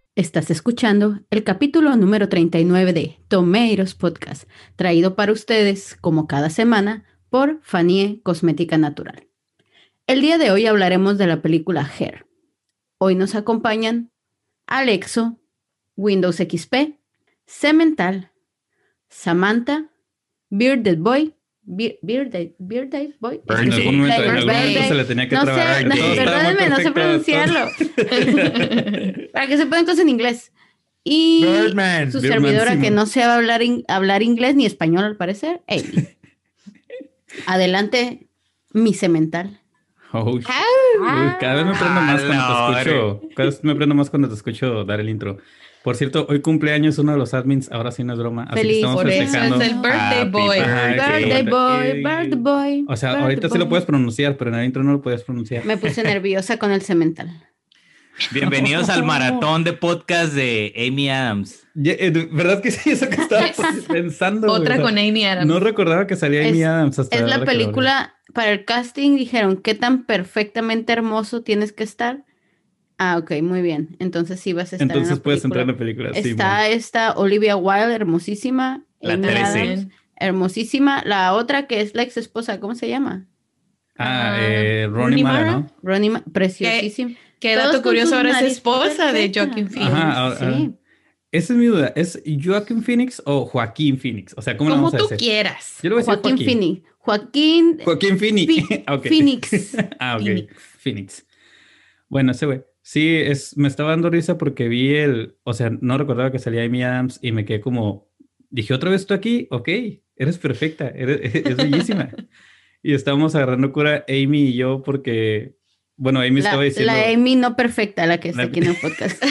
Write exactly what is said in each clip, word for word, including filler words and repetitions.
Estás escuchando el capítulo número treinta y nueve de Tomatoes Podcast, traído para ustedes, como cada semana, por Fanie Cosmética Natural. El día de hoy hablaremos de la película Hair. Hoy nos acompañan Alexo, Windows X P, Cemental, Samantha, Bearded Boy, Be- Bearded, Bearded Boy. En algún momento, en algún momento se le tenía que No trabar. sé, no, Todo estaba muy perdónenme, no sé perfecto. pronunciarlo. Para que se puedan cosas en inglés. Y Birdman. su Birdman, servidora Simon. que no sabe hablar, in- hablar inglés ni español al parecer, Amy. Adelante, mi cemental. Oh, sh- Ah. Uy, cada vez me prendo más cuando te Ah, escucho. Cada vez me prendo más cuando te escucho dar el intro. Por cierto, hoy cumpleaños uno de los admins. Ahora sí no es broma. Así que Feliz estamos Por eso festejando. es el birthday Happy boy. Ajá, birthday. Birthday boy, Eh, birthday boy. O sea, birthday ahorita sí lo boy. puedes pronunciar, pero en el intro no lo puedes pronunciar. Me puse nerviosa con el cemental. Bienvenidos al maratón de podcast de Amy Adams. Ya, eh, de- ¿Verdad que sí? Eso que estaba pensando. güey. Otra O sea, con Amy Adams. No recordaba que salía Amy Es- Adams hasta Es ahora la que lo película, para el casting dijeron, ¿qué tan perfectamente hermoso tienes que estar? Ah, ok, muy bien. Entonces sí vas a hablé. estar Entonces en la puedes película. entrar en la película. Sí, Está esta Olivia Wilde, hermosísima. La Amy trece. Adams, hermosísima. La otra que es la ex esposa, ¿cómo se llama? Ah, Ah, eh, Ronnie Rooney Mara, Mara. ¿no? Ronnie, Ma- preciosísima. Qué Todos dato con curioso, su ahora es nariz esposa de perfecta. Joaquin Phoenix. Ajá, ahora- Sí. ah. Esa es mi duda. ¿Es Joaquin Phoenix o Joaquín Phoenix? O sea, ¿cómo lo Como vamos a tú decir? quieras. Yo le voy a decir Joaquín Joaquín. Phoenix. Joaquín Joaquín Phoenix. Fi- Ah, ok. Phoenix. Ah, ok. Phoenix. Phoenix. Bueno, ese güey. Sí, es, me estaba dando risa porque vi el... O sea, no recordaba que salía Amy Adams y me quedé como... Dije, ¿otra vez tú aquí? Ok, eres perfecta, eres, es bellísima. Y estábamos agarrando cura Amy y yo porque... Bueno, Amy La, estaba diciendo... la Amy no perfecta, la que está La- aquí en el podcast.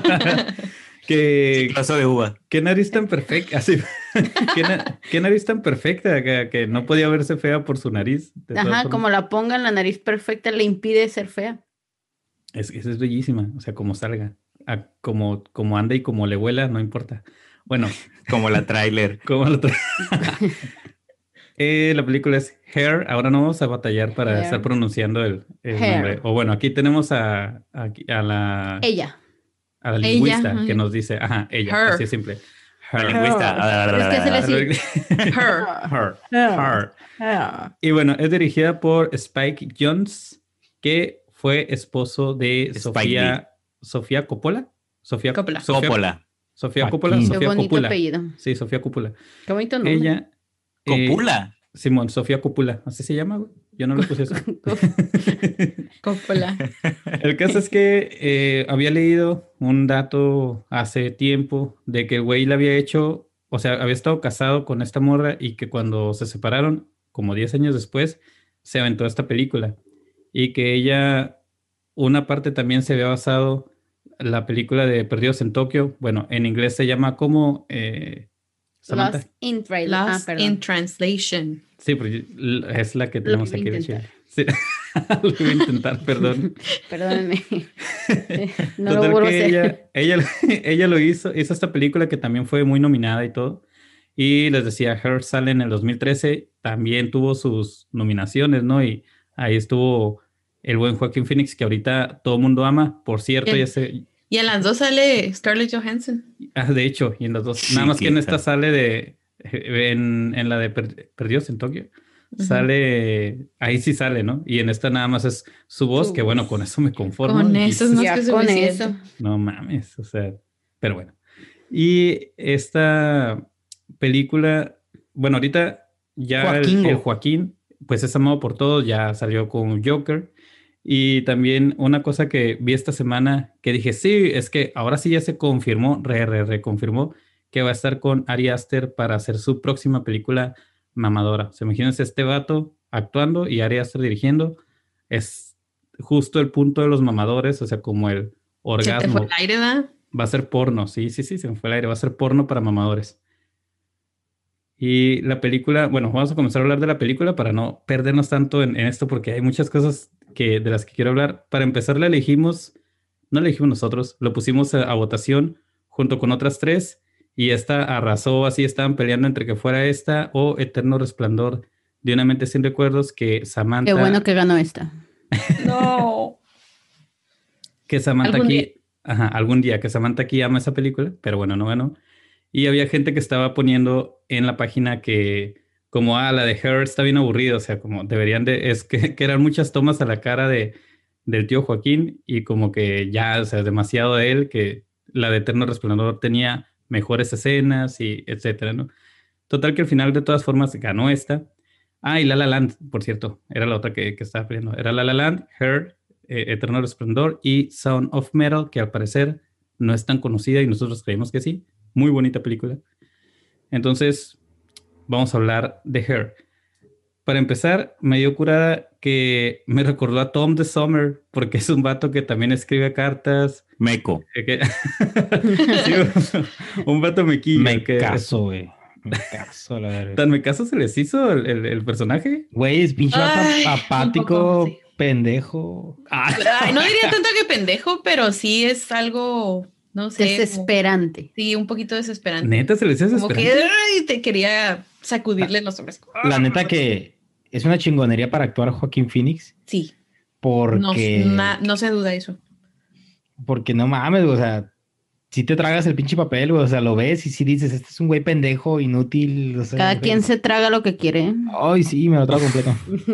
que... Paso de uva. ¿Qué nariz tan perfecta? Así, ¿qué, na- qué nariz tan perfecta que, que no podía verse fea por su nariz? De todas Ajá, formas. como la pongan, la nariz perfecta le impide ser fea. Es, esa es bellísima, o sea, como salga. A- como, como anda y como le huela, no importa. Bueno, Como la trailer. como lo tra- Eh, la película es Hair. Ahora no vamos a batallar para Hair. estar pronunciando el, el Hair. nombre. O bueno, aquí tenemos a, a, a la, Ella. a la Ella, lingüista ajá. que nos dice, ajá, ella, Her. así es simple. La Her. lingüista. Es que se le sigue. Her. Her. Her. Y bueno, es dirigida por Spike Jonze, que fue esposo de Spike Sofía, Sofía Coppola. Sofía Coppola. Sofía, Coppola. Sofía Coppola. Joaquín. Qué Sofía bonito Coppola. apellido. Sí, Sofía Coppola. Qué bonito nombre. Ella. eh, Copula. Simón, Sofía Coppola. Así se llama, güey. Yo no le puse eso. Coppola. El caso es que eh, había leído un dato hace tiempo de que el güey le había hecho, o sea, había estado casado con esta morra y que cuando se separaron, como diez años después, se aventó esta película. Y que ella, una parte también se había basado la película de Perdidos en Tokio. Bueno, en inglés se llama como... Eh, Samantha. Lost in Trailer. Ah, Lost perdón. in Translation. Sí, pero yo- l- es la que tenemos voy a aquí de intentar. Chile. Sí. Lo voy a intentar, perdón. Perdónenme. No lo Total vuelvo a que hacer. ella, ella, ella lo hizo, hizo esta película que también fue muy nominada y todo. Y les decía, Her sale en el dos mil trece, también tuvo sus nominaciones, ¿no? Y ahí estuvo el buen Joaquín Phoenix, que ahorita todo el mundo ama. Por cierto, Bien. ya sé, Y en las dos sale Scarlett Johansson. ah, de hecho, y en las dos, nada más que en Chiquita. esta sale de, en, en la de Per- Perdidos en Tokio. Ujú. Sale, ahí sí sale, ¿no? Y en esta nada más es su voz, Su que bueno, voz. con eso me conformo. Con Y eso es más Ya que con suficiente. eso. no mames, o sea, pero bueno. Y esta película, bueno, ahorita ya el, Joaquingo. el Joaquín, pues es amado por todos, ya salió con Joker. Y también una cosa que vi esta semana que dije, sí, es que ahora sí ya se confirmó, re, re, reconfirmó que va a estar con Ari Aster para hacer su próxima película mamadora. Se imagínense este vato actuando y Ari Aster dirigiendo. Es justo el punto de los mamadores, o sea, como el Se te orgasmo. fue el aire, ¿verdad? Va a ser porno, sí, sí, sí, se me fue el aire. Va a ser porno para mamadores. Y la película, bueno, vamos a comenzar a hablar de la película para no perdernos tanto en, en esto, porque hay muchas cosas que, de las que quiero hablar. Para empezar, la elegimos, no la elegimos nosotros, lo pusimos a, a votación junto con otras tres, y esta arrasó, así estaban peleando entre que fuera esta o Eterno Resplandor de una mente sin recuerdos, que Samantha... Qué bueno que ganó esta. No. Que Samantha Algún aquí... día. ajá, algún día, que Samantha aquí ama esa película, pero bueno, no ganó. Y había gente que estaba poniendo en la página que como, ah, la de Her está bien aburrida, o sea, como deberían de, es que, que eran muchas tomas a la cara de, del tío Joaquín y como que ya, o sea, demasiado de él, que la de Eterno Resplandor tenía mejores escenas y etcétera, ¿no? Total que al final de todas formas ganó esta. Ah, y La La Land, por cierto, era la otra que, que estaba peleando. Era La La Land, Her, eh, Eterno Resplandor y Sound of Metal, que al parecer no es tan conocida y nosotros creemos que sí. Muy bonita película. Entonces, vamos a hablar de Her. Para empezar, me dio curada que me recordó a Tom the Summer, porque es un vato que también escribe cartas. Meco. eh, que- Sí, un vato mequillo. Me que- caso, güey. Me caso, la verdad. ¿Tan me caso se les hizo el, el- el personaje? Güey, es pinche vato Ay, apático, un poco, sí. pendejo. Ah, Ay, no diría tanto que pendejo, pero sí es algo, no sé. como- Desesperante. Sí, un poquito desesperante. neta, se les hizo Como que desesperante. ay, te quería sacudirle los hombres. La neta que es una chingonería para actuar Joaquín Phoenix. Sí, no, Porque, na- no se duda eso. porque no mames, güey, o sea, si te tragas el pinche papel, güey, o sea, lo ves y si dices, este es un güey pendejo, inútil, o sea, Cada güey. quien se traga lo que quiere. Ay, sí, me lo trago completo.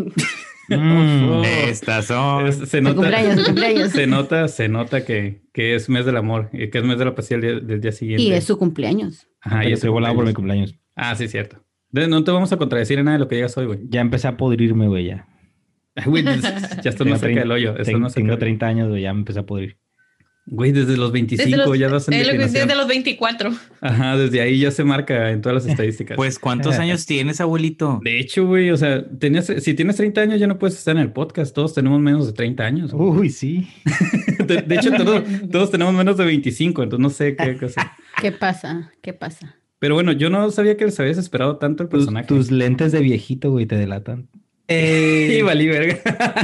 Mm. Oh. Estas son. Es- se De nota, cumpleaños, de cumpleaños. se nota, se nota que, que es mes del amor y que es mes de la pasión del, día- del día siguiente. Y es su cumpleaños. Ajá, y Pero es su estoy volado por mi cumpleaños. cumpleaños. Ah, sí, cierto. De- no te vamos a contradecir en nada de lo que digas hoy, güey. Ya empecé a podrirme, güey, ya. Güey, ya estás Tengo más cerca trein- del hoyo. Estás ten- más cerca Tengo del- treinta años, güey, ya me empecé a podrir. Güey, desde los Desde veinticinco los, ya vas en eh, lo que- declinación. desde los veinticuatro. Ajá, desde ahí ya se marca en todas las estadísticas. Pues, ¿cuántos años tienes, abuelito? de hecho, güey, o sea, tenías, si tienes treinta años ya no puedes estar en el podcast. Todos tenemos menos de treinta años. güey. Uy, sí. De, de hecho, todos, todos tenemos menos de veinticinco, entonces no sé qué cosa. ¿Qué pasa? ¿Qué pasa? Pero bueno, yo no sabía que les habías esperado tanto el Tus, personaje. tus lentes de viejito, güey, te delatan. Sí, valí, verga.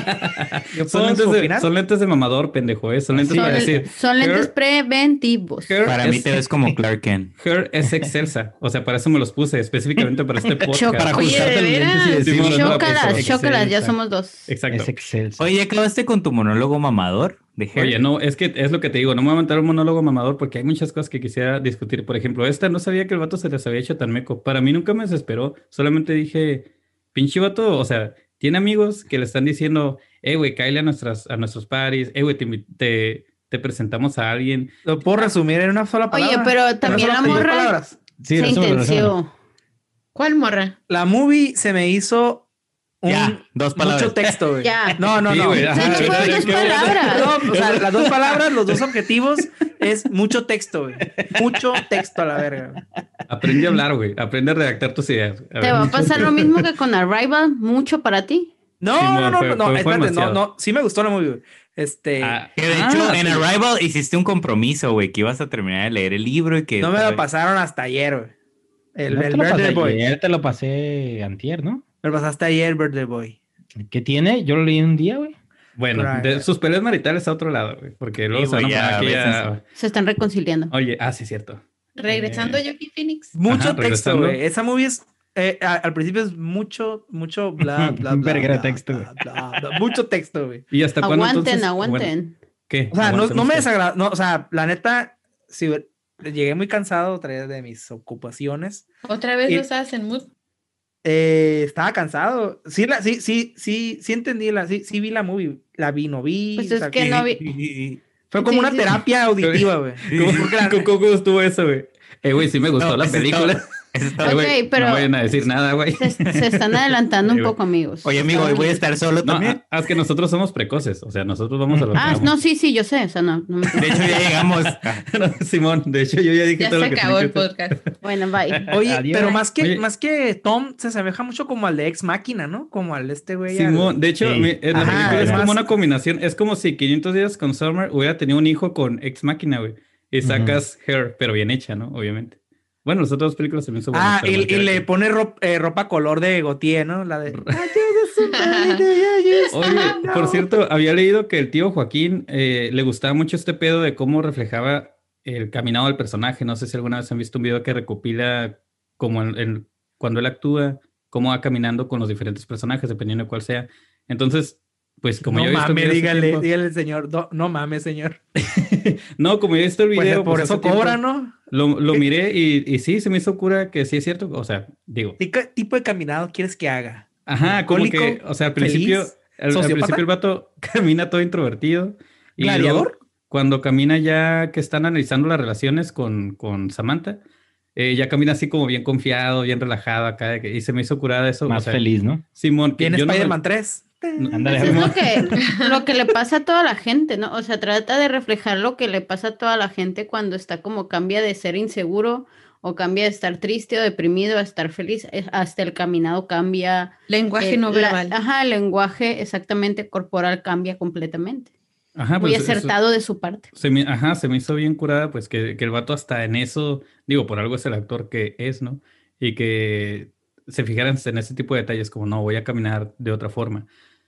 ¿Yo Son puedo lentes, de, opinar? son lentes de mamador, pendejo, ¿eh? Son lentes Sí, para Son, decir. son lentes Her- preventivos. Her Para mí es- te ves como Clark Kent. Her es excelsa. O sea, para eso me los puse, específicamente para este podcast. Choca. Para Oye, ajustarte ¿de los lentes y veras? decir, Sí, bueno, no, Chócalas, pues, chócalas, ya excelsa. somos dos. Exacto. Es excelso. Oye, ¿ya acabaste con tu monólogo mamador de Her? Oye, no, es que es lo que te digo, no me voy a aventar un monólogo mamador porque hay muchas cosas que quisiera discutir. Por ejemplo, esta no sabía que el vato se les había hecho tan meco. Para mí nunca me desesperó. Solamente dije, pinche vato, o sea, tiene amigos que le están diciendo, eh, güey, cáele a, nuestras, a nuestros paris, eh, güey, te, invi- te, te presentamos a alguien. Lo puedo resumir en una sola palabra. Oye, pero En también una la sola- dos morra palabras. Sí, se resúmelo, resúmelo. intenció. ¿Cuál morra? La movie se me hizo un Ya, dos palabras. mucho texto, güey. Ya. No, no, Sí, no. güey, Sí, ajá, no ahorita fueron ya dos que- palabras. No, o sea, las dos palabras, los dos objetivos es mucho texto, güey. Mucho texto a la verga, güey. Aprende a hablar, güey. Aprende a redactar tus ideas. A ¿Te ver. va a pasar lo mismo que con Arrival? ¿Mucho para ti? No, Sí, no, no, fue- no, no, fue- fue espérate, no, demasiado. no, sí me gustó la movie, güey. Este, Ah, Que de ah, hecho, en sí. Arrival hiciste un compromiso, güey, que ibas a terminar de leer el libro y que... no me lo pasaron hasta ayer, güey. El, No el te lo pasé Birthday Boy. ayer, te lo pasé antier, ¿no? Me lo pasaste ayer, Birthday Boy. ¿Qué tiene? Yo lo leí en un día, güey. Bueno, Right. de sus peleas maritales a otro lado, güey. Porque luego Sí, se van a güey, poner ya, aquí a a- veces. Se están reconciliando. Oye, ah, sí, cierto. Regresando Eh. a Joaquin Phoenix. Mucho Ajá, texto, regresando. güey. Esa movie es, eh, a- al principio es mucho, mucho bla, bla, Un bla. verguero de bla, texto, bla, bla, bla. Mucho texto, güey. ¿Y hasta cuándo Aguanten, entonces? aguanten. Bueno, ¿qué? O sea, no, no Aguantemos me qué. desagradó. No, o sea, la neta, sí, güey, llegué muy cansado otra vez de mis ocupaciones. Otra vez Y- no estabas en mood. Eh, estaba cansado. Sí, la, sí, sí, sí, sí entendí la, sí, sí vi la movie. La vi, no vi. Pues o es sea, que no vi. Fue como Sí, una sí. terapia auditiva, güey. ¿Cómo, Porque la- cómo- cómo estuvo eso, güey? Eh, güey, sí me gustó No, la eso película. está- eso está- Eh, güey, Ok, pero- no vayan a decir nada, güey. Se, se están adelantando un Sí, güey. poco, amigos. Oye, amigo, hoy voy a estar solo No, también. ah, es que nosotros somos precoces. O sea, nosotros vamos a lo que Ah, vamos. no, sí, sí, yo sé. O sea, no, no me... De hecho, ya llegamos. No, Simón, de hecho, yo ya dije Ya todo se lo que acabó tenía el que decir. podcast. Bueno, bye. Oye, Adiós. pero más que, Oye. más que Tom se asemeja mucho como al de Ex Máquina, ¿no? Como al de este güey. Simón, al- de hecho, Sí. mi- en la Ajá, película es es como más- una combinación. Es como si quinientos días con Summer hubiera tenido un hijo con Ex Máquina, güey. Y sacas Her, pero bien hecha, ¿no? Obviamente. Bueno, las otras dos películas también son buenas. Ah, pero y, me y queda le aquí. pone ropa, eh, ropa color de Gautier, ¿no? La de. Oye, por cierto, había leído que el tío Joaquín eh, le gustaba mucho este pedo de cómo reflejaba el caminado del personaje. No sé si alguna vez han visto un video que recopila como en- en- cuando él actúa, cómo va caminando con los diferentes personajes, dependiendo de cuál sea. Entonces, pues como no yo he visto el mames, video hace dígale, tiempo- dígale al señor. No, no mames, señor. No, como yo he visto el Pues video, por pues, eso hace tiempo cobra, ¿no? Lo, lo miré y, y sí, se me hizo cura que sí es cierto. O sea, digo, ¿Qué ca- tipo de caminado quieres que haga? ajá, como que, ¿Alcohólico? o sea, al principio, ¿Feliz? al, al ¿Sociópata? principio el vato camina todo introvertido. Y ¿Gladiador? luego, cuando camina ya que están analizando las relaciones con, con Samantha, eh, ya camina así como bien confiado, bien relajado acá. de que- y se me hizo curada eso. Más o sea, feliz, ¿no? Simón, que Viene yo no me- Spider-Man tres. no- Ándale, Pues es Simón. lo que, lo que le pasa a toda la gente, ¿no? O sea, trata de reflejar lo que le pasa a toda la gente cuando está como cambia de ser inseguro o cambia de estar triste o deprimido a estar feliz. Es- Hasta el caminado cambia. Lenguaje eh, no la- verbal. ajá, el lenguaje exactamente corporal cambia completamente. Ajá, Muy pues, eso- acertado de su parte. Se me, ajá, se me hizo bien curada, pues que, que el vato hasta en eso, digo, por algo es el actor que es, ¿no? Y que se fijaran en ese tipo de detalles, como no, voy a caminar de otra forma.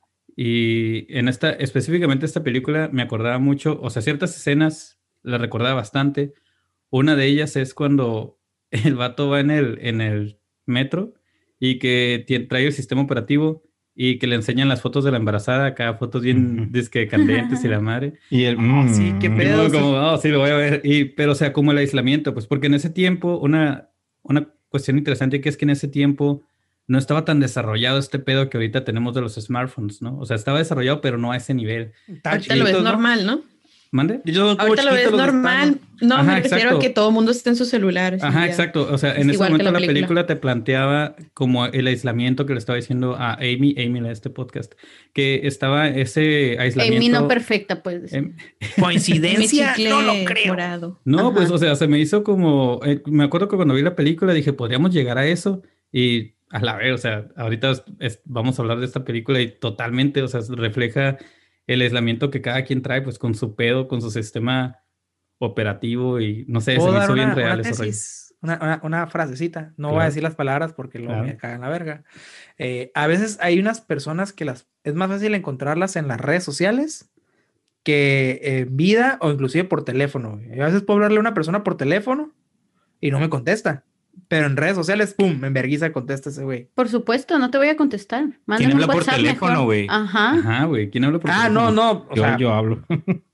Y en esta, específicamente esta película, me acordaba mucho, o sea, ciertas escenas las recordaba bastante. Una de ellas es cuando el vato va en el, en el metro y que tie- trae el sistema operativo y que le enseñan las fotos de la embarazada, acá fotos bien Ujú. disque candentes y la madre. Y el... Ah, sí, qué mm, Y pedo. luego sí. como, "Oh, sí, lo voy a ver". Y, pero, o sea, como el aislamiento, pues, porque en ese tiempo, una, una cuestión interesante que es que en ese tiempo no estaba tan desarrollado este pedo que ahorita tenemos de los smartphones, ¿no? O sea, estaba desarrollado, pero no a ese nivel. Estaban Ahorita lo ves chiquitos, ¿no? normal, ¿no? ¿Mande? Ellos son como Ahorita lo ves chiquitos los que normal. están, No, Ajá, me refiero exacto. a que todo el mundo esté en sus celulares. y Ajá, ya. exacto. O sea, Es en ese igual que momento la la película. película te planteaba como el aislamiento que le estaba diciendo a Amy, Amy en este podcast, que estaba ese aislamiento. Amy no perfecta, pues. em, Mi ¿Coincidencia? chicle No lo creo. morado. No, Ajá. pues, o sea, se me hizo como, eh, me acuerdo que cuando vi la película dije, podríamos llegar a eso y a la vez, o sea, ahorita es- es- vamos a hablar de esta película y totalmente, o sea, refleja el aislamiento que cada quien trae, pues, con su pedo, con su sistema operativo y no sé, se ¿Puedo me dar hizo bien una, real una ese rollo. tesis? Una, una, una frasecita. No voy a Claro. decir las palabras porque luego Claro. me cagan la verga. Eh, a veces hay unas personas que las es más fácil encontrarlas en las redes sociales que en vida o inclusive por teléfono. güey. A veces puedo hablarle a una persona por teléfono y no me contesta. Pero en redes sociales, pum, me enverguiza contesta ese güey. Por supuesto, no te voy a contestar. Mándame habla un por WhatsApp teléfono, mejor. güey? Ajá. Ajá, güey, ¿quién habla por Ah, teléfono? no, no. O Yo, sea, yo hablo.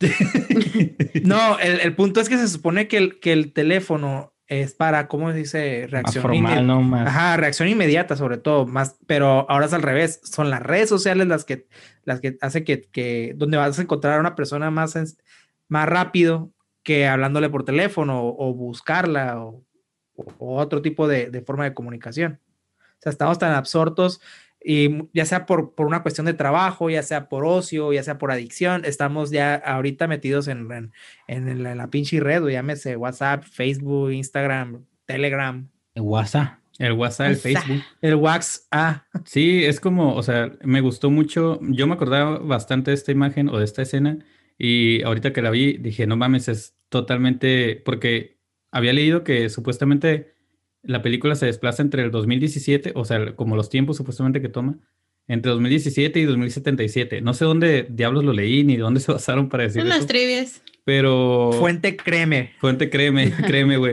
no, el, el punto es que se supone que el, que el teléfono es para, ¿cómo se dice? Más Reacción formal, inme- ¿no? Más... Ajá, reacción inmediata sobre todo, más, pero ahora es al revés, son las redes sociales las que, las que hace que, que, donde vas a encontrar a una persona más, en- más rápido que hablándole por teléfono o, o buscarla o, o otro tipo de, de forma de comunicación. O sea, estamos tan absortos y ya sea por, por una cuestión de trabajo, ya sea por ocio, ya sea por adicción, estamos ya ahorita metidos en, en, en la, en la pinche red, o llámese WhatsApp, Facebook, Instagram, Telegram, WhatsApp. El WhatsApp, el WhatsApp. Facebook. el Wax. Ah, Sí, es como, o sea, me gustó mucho. Yo me acordaba bastante de esta imagen o de esta escena y ahorita que la vi dije, no mames, es totalmente, porque había leído que supuestamente la película se desplaza entre el dos mil diecisiete, o sea, como los tiempos supuestamente que toma, entre dos mil diecisiete y dos mil setenta y siete. No sé dónde diablos lo leí ni de dónde se basaron para decir Son las eso, trivias. pero... fuente, créeme. Fuente, créeme, créeme, güey.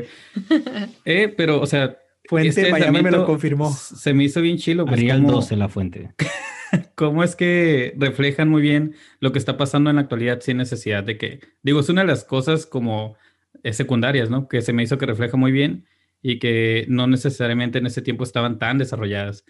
Eh, pero, o sea... Fuente, este Miami me lo aislamiento confirmó. s- Se me hizo bien chilo. Pues, Arial cómo- doce la fuente. cómo es que reflejan muy bien lo que está pasando en la actualidad sin necesidad de que... Digo, es una de las cosas como eh, secundarias, ¿no? Que se me hizo que refleja muy bien y que no necesariamente en ese tiempo estaban tan desarrolladas.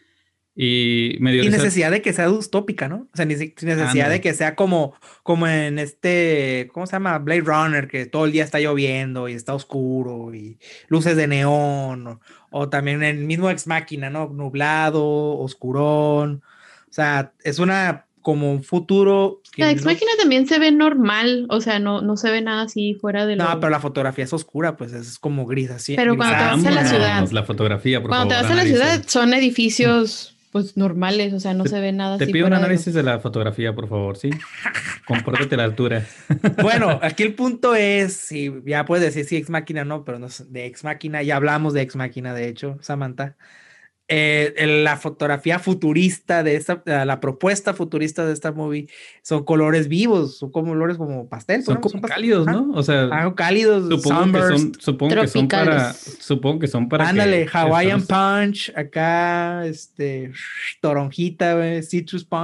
Y me dio Sin risa- necesidad de que sea distópica, ¿no? O sea, ni si- sin necesidad Ándale. de que sea como, como en este, ¿cómo se llama? Blade Runner, que todo el día está lloviendo y está oscuro y luces de neón, o, o también el mismo Ex Machina, ¿no? Nublado, oscurón. O sea, es una, como un futuro. que La Ex no- Machina también se ve normal, o sea, no, no se ve nada así fuera de lo... No, pero la fotografía es oscura, pues es como gris así. Pero cuando te vas a la Vámonos, ciudad. La fotografía, por Cuando te favor. vas a la análisis. ciudad son edificios pues normales, o sea, no se ve nada Te así pido un fuera de lo- análisis de la fotografía, por favor, ¿sí? Compórtate a la altura. Bueno, aquí el punto es, si ya puedes decir si Ex Machina no, pero no es- de Ex Machina, ya hablamos de Ex Machina, de hecho, Samantha. Eh, el- la fotografía futurista de esta, la, la propuesta futurista de esta movie son colores vivos, son como colores como pastel. Son ponemos, como pastel. cálidos, Ajá. ¿no? O sea, Algo cálidos, supongo que son, sunburst. supongo que son para, Tropicales. supongo que son para Ándale, que Hawaiian estamos- Punch, acá, este, toronjita, güey, Citrus Punch.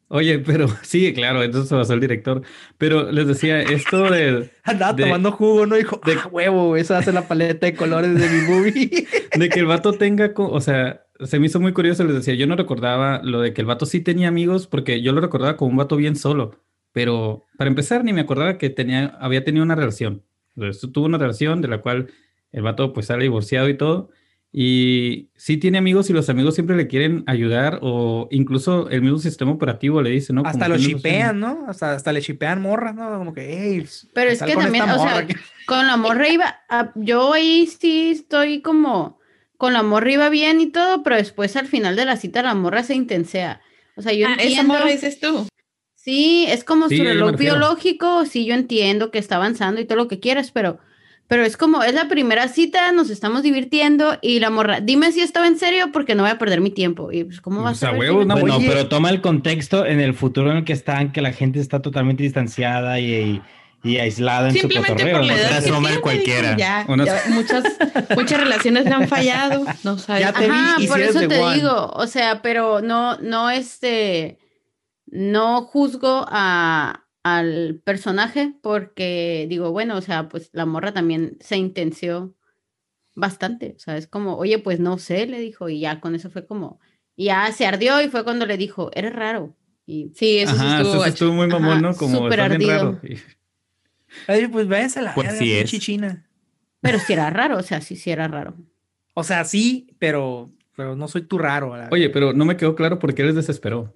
Oye, pero sí, claro, entonces se basó el director. Pero les decía, esto de, Andaba de, tomando jugo, ¿no? Dijo, de huevo, esa va a ser la paleta de colores de mi movie. de que el vato tenga, co- o sea, se me hizo muy curioso, les decía, yo no recordaba lo de que el vato sí tenía amigos, porque yo lo recordaba como un vato bien solo. Pero para empezar, ni me acordaba que tenía, había tenido una relación. Entonces, tuvo una relación de la cual el vato pues sale divorciado y todo. Y sí tiene amigos y los amigos siempre le quieren ayudar o incluso el mismo sistema operativo le dice, ¿no? Hasta Como lo que uno no sabe. shipean, ¿no? Hasta, hasta le shipean morras, ¿no? Como que, hey, Pero es sal que con también, esta o sea, morra que- con la morra iba, a- yo ahí sí estoy como, con la morra iba bien y todo, pero después al final de la cita la morra se intensea. O sea, yo Ah, esa entiendo, morra dices tú. sí, es como Sí, su a ella me reloj refiero. biológico, sí, yo entiendo que está avanzando y todo lo que quieras, pero, pero es como, es la primera cita, nos estamos divirtiendo y la morra, dime si estaba en serio porque no voy a perder mi tiempo. Y pues, ¿cómo va a Pues, a ser? huevo, no, Bueno, Oye. pero toma el contexto en el futuro en el que están, que la gente está totalmente distanciada y, y, y aislada en su Simplemente cotorreo, por la ¿no? edad Una que Sommer tiene, cualquiera. dijo, ya, Una- ya muchas, muchas relaciones le han fallado, no sabe. Ya te vi Ajá, y por si eres eso the te one. digo, o sea, pero no, no, este, no juzgo a, al personaje porque digo, bueno, o sea, pues la morra también se intenció bastante, o sea, es como, oye, pues no sé, le dijo, y ya con eso fue como, y ya se ardió y fue cuando le dijo, eres raro, y, Sí, eso sí Ajá, estuvo eso sí gacho. estuvo muy mamón, ajá, ¿no? Como súper estás bien ardido, raro. Y- Ay, pues váyanse a la Pues verga, sí pinche es. China. pero sí era raro, o sea, sí, sí era raro. O sea, sí, pero, pero no soy tú raro. a la Oye, verga. pero no me quedó claro por qué les desesperó.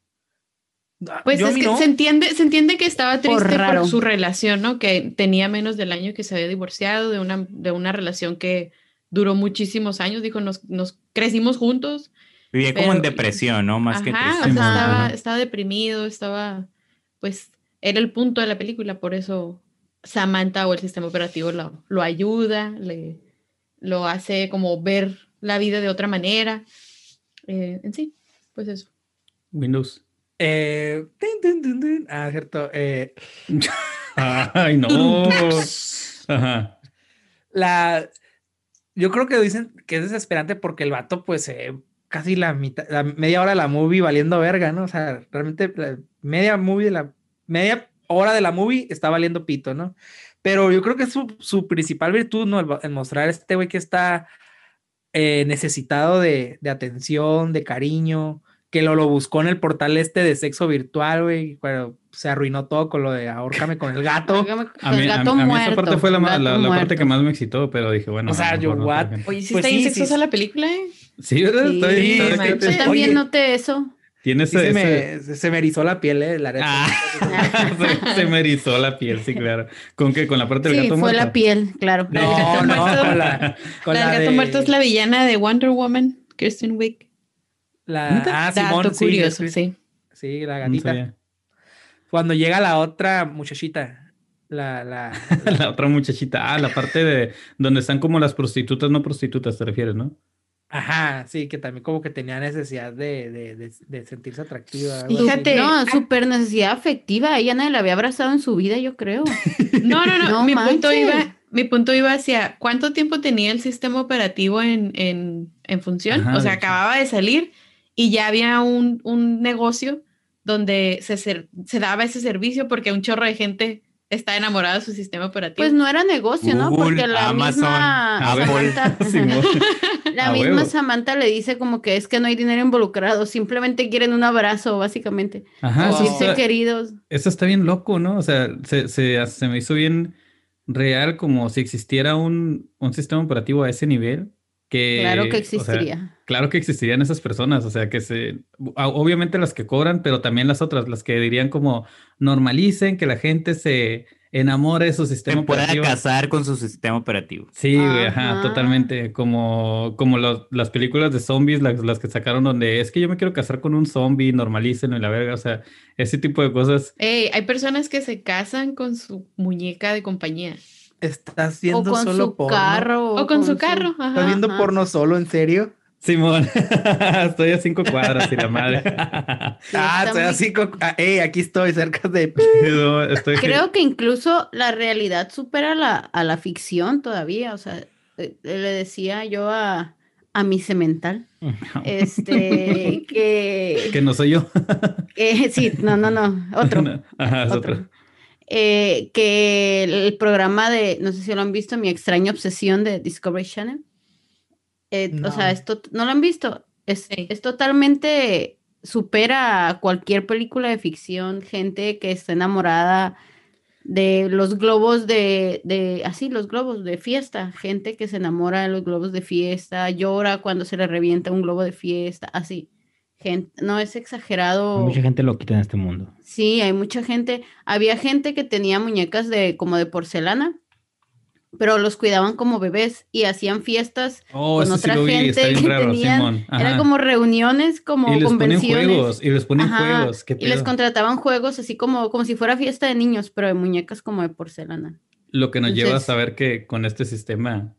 Ah, Pues yo a es mí que no. se entiende, se entiende que estaba Por triste por, raro. su relación, ¿no? Que tenía menos del año que se había divorciado de una, de una relación que duró muchísimos años. Dijo, nos, nos crecimos juntos. Vivía como en Pero- depresión, ¿no? Más que Ajá, o tristeza. sea, Ajá. estaba, estaba deprimido, estaba, pues, era el punto de la película, por eso Samantha o el sistema operativo lo, lo ayuda, le, lo hace como ver la vida de otra manera. Eh, en sí, pues eso. Windows. Eh, tin, tin, tin, tin. Ah, cierto. eh, Ay, no. Ajá. la, yo creo que dicen que es desesperante porque el vato, pues, eh, casi la mitad, la media hora de la movie valiendo verga, ¿no? O sea, realmente la media movie de la media hora de la movie está valiendo pito, ¿no? Pero yo creo que es su, su principal virtud, ¿no? El, el mostrar a este güey que está eh, necesitado de, de atención, de cariño, que lo, lo buscó en el portal este de sexo virtual, güey, pero se arruinó todo con lo de ahórcame con el gato. Hágame con A mí, el a, gato a mí muerto, esa parte fue la, ma- gato la, la parte que muerto. más me excitó, pero dije, bueno, O sea, a lo yo, mejor no what? para gente. Oye, sí Pues está bien sí, sí, sexosa sí. la película, ¿eh? Sí, ¿verdad? Está Sí, bien, Sí, está- manches. está- yo también Oye. noté eso. Tiene Sí, ese, se, ese- me, se me erizó la piel, eh, la neta. Ah, se, se me erizó la piel, sí, claro. ¿Con qué? ¿Con la parte del Sí, gato fue muerto? la piel, claro. La del gato No, no, muerto. con la, con La la, del gato de- muerto es la villana de Wonder Woman, Kirsten Wiig. la- ah, Dato Simón, sí, curioso, es- sí. sí, la No gatita. sabía. Cuando llega la otra muchachita, la, la, la- La otra muchachita. Ah, la parte de donde están como las prostitutas, no prostitutas, te refieres, ¿no? ajá, sí, que también como que tenía necesidad de, de, de, de sentirse atractiva. algo así, Fíjate. ¿no? No, súper necesidad afectiva. Ella nadie la había abrazado en su vida, yo creo. No, no, no. No mi, punto manches. iba, mi punto iba hacia cuánto tiempo tenía el sistema operativo en, en, en función. Ajá, o sea, de hecho. acababa de salir y ya había un, un negocio donde se, ser- se daba ese servicio porque un chorro de gente está enamorada de su sistema operativo. Pues no era negocio, ¿no? Google, Porque la Amazon, misma Apple. Samantha, Simón. la A misma huevo. Samantha le dice como que es que no hay dinero involucrado, simplemente quieren un abrazo, básicamente. Ajá, eso Sentirse está, queridos. eso está bien loco, ¿no? O sea, se, se, se me hizo bien real como si existiera un, un sistema operativo a ese nivel. Que, Claro que o sea, existiría. claro que existirían esas personas, o sea, que se, a- obviamente las que cobran, pero también las otras, las que dirían como normalicen que la gente se enamore de su Se sistema pueda operativo. casar con su sistema operativo. Sí, güey, ajá, Ajá. totalmente. Como, como los- las películas de zombies, las, las que sacaron donde es que yo me quiero casar con un zombie, normalícenlo y la verga, o sea, ese tipo de cosas. Ey, hay personas que se casan con su muñeca de compañía. Estás O viendo con solo su porno. carro. O con su carro. ¿Estás Ajá. viendo Ajá. porno solo, en serio? Simón, estoy a cinco cuadras y la madre. Sí, ah, está estoy muy- así, con- ah, ey, aquí estoy cerca de... No, estoy... Creo que incluso la realidad supera la, a la ficción todavía. O sea, eh, le decía yo a, a mi cemental. Este, que... Que no soy yo. que, sí, no, no, no, otro. No, ajá, es otro. otro. Eh, que el programa de, no sé si lo han visto, Mi extraña obsesión de Discovery Channel. Eh, No. O sea, esto, ¿no lo han visto? Es, Sí. es totalmente, supera a cualquier película de ficción, gente que está enamorada de los globos de, de, así, los globos de fiesta, gente que se enamora de los globos de fiesta, llora cuando se le revienta un globo de fiesta, así. Gente, no es exagerado. Hay mucha gente loquita en este mundo. Sí, hay mucha gente. Había gente que tenía muñecas de como de porcelana, pero los cuidaban como bebés y hacían fiestas Oh, con ese sí otra lo vi, gente está bien que raro, tenían. Simón. Era Ajá. como reuniones, como Y les ponen convenciones. juegos, y les ponen Ajá, juegos. ¿Qué y les pedo? contrataban juegos así como, como si fuera fiesta de niños, pero de muñecas como de porcelana. Lo que nos lleva a Entonces- saber que con este sistema,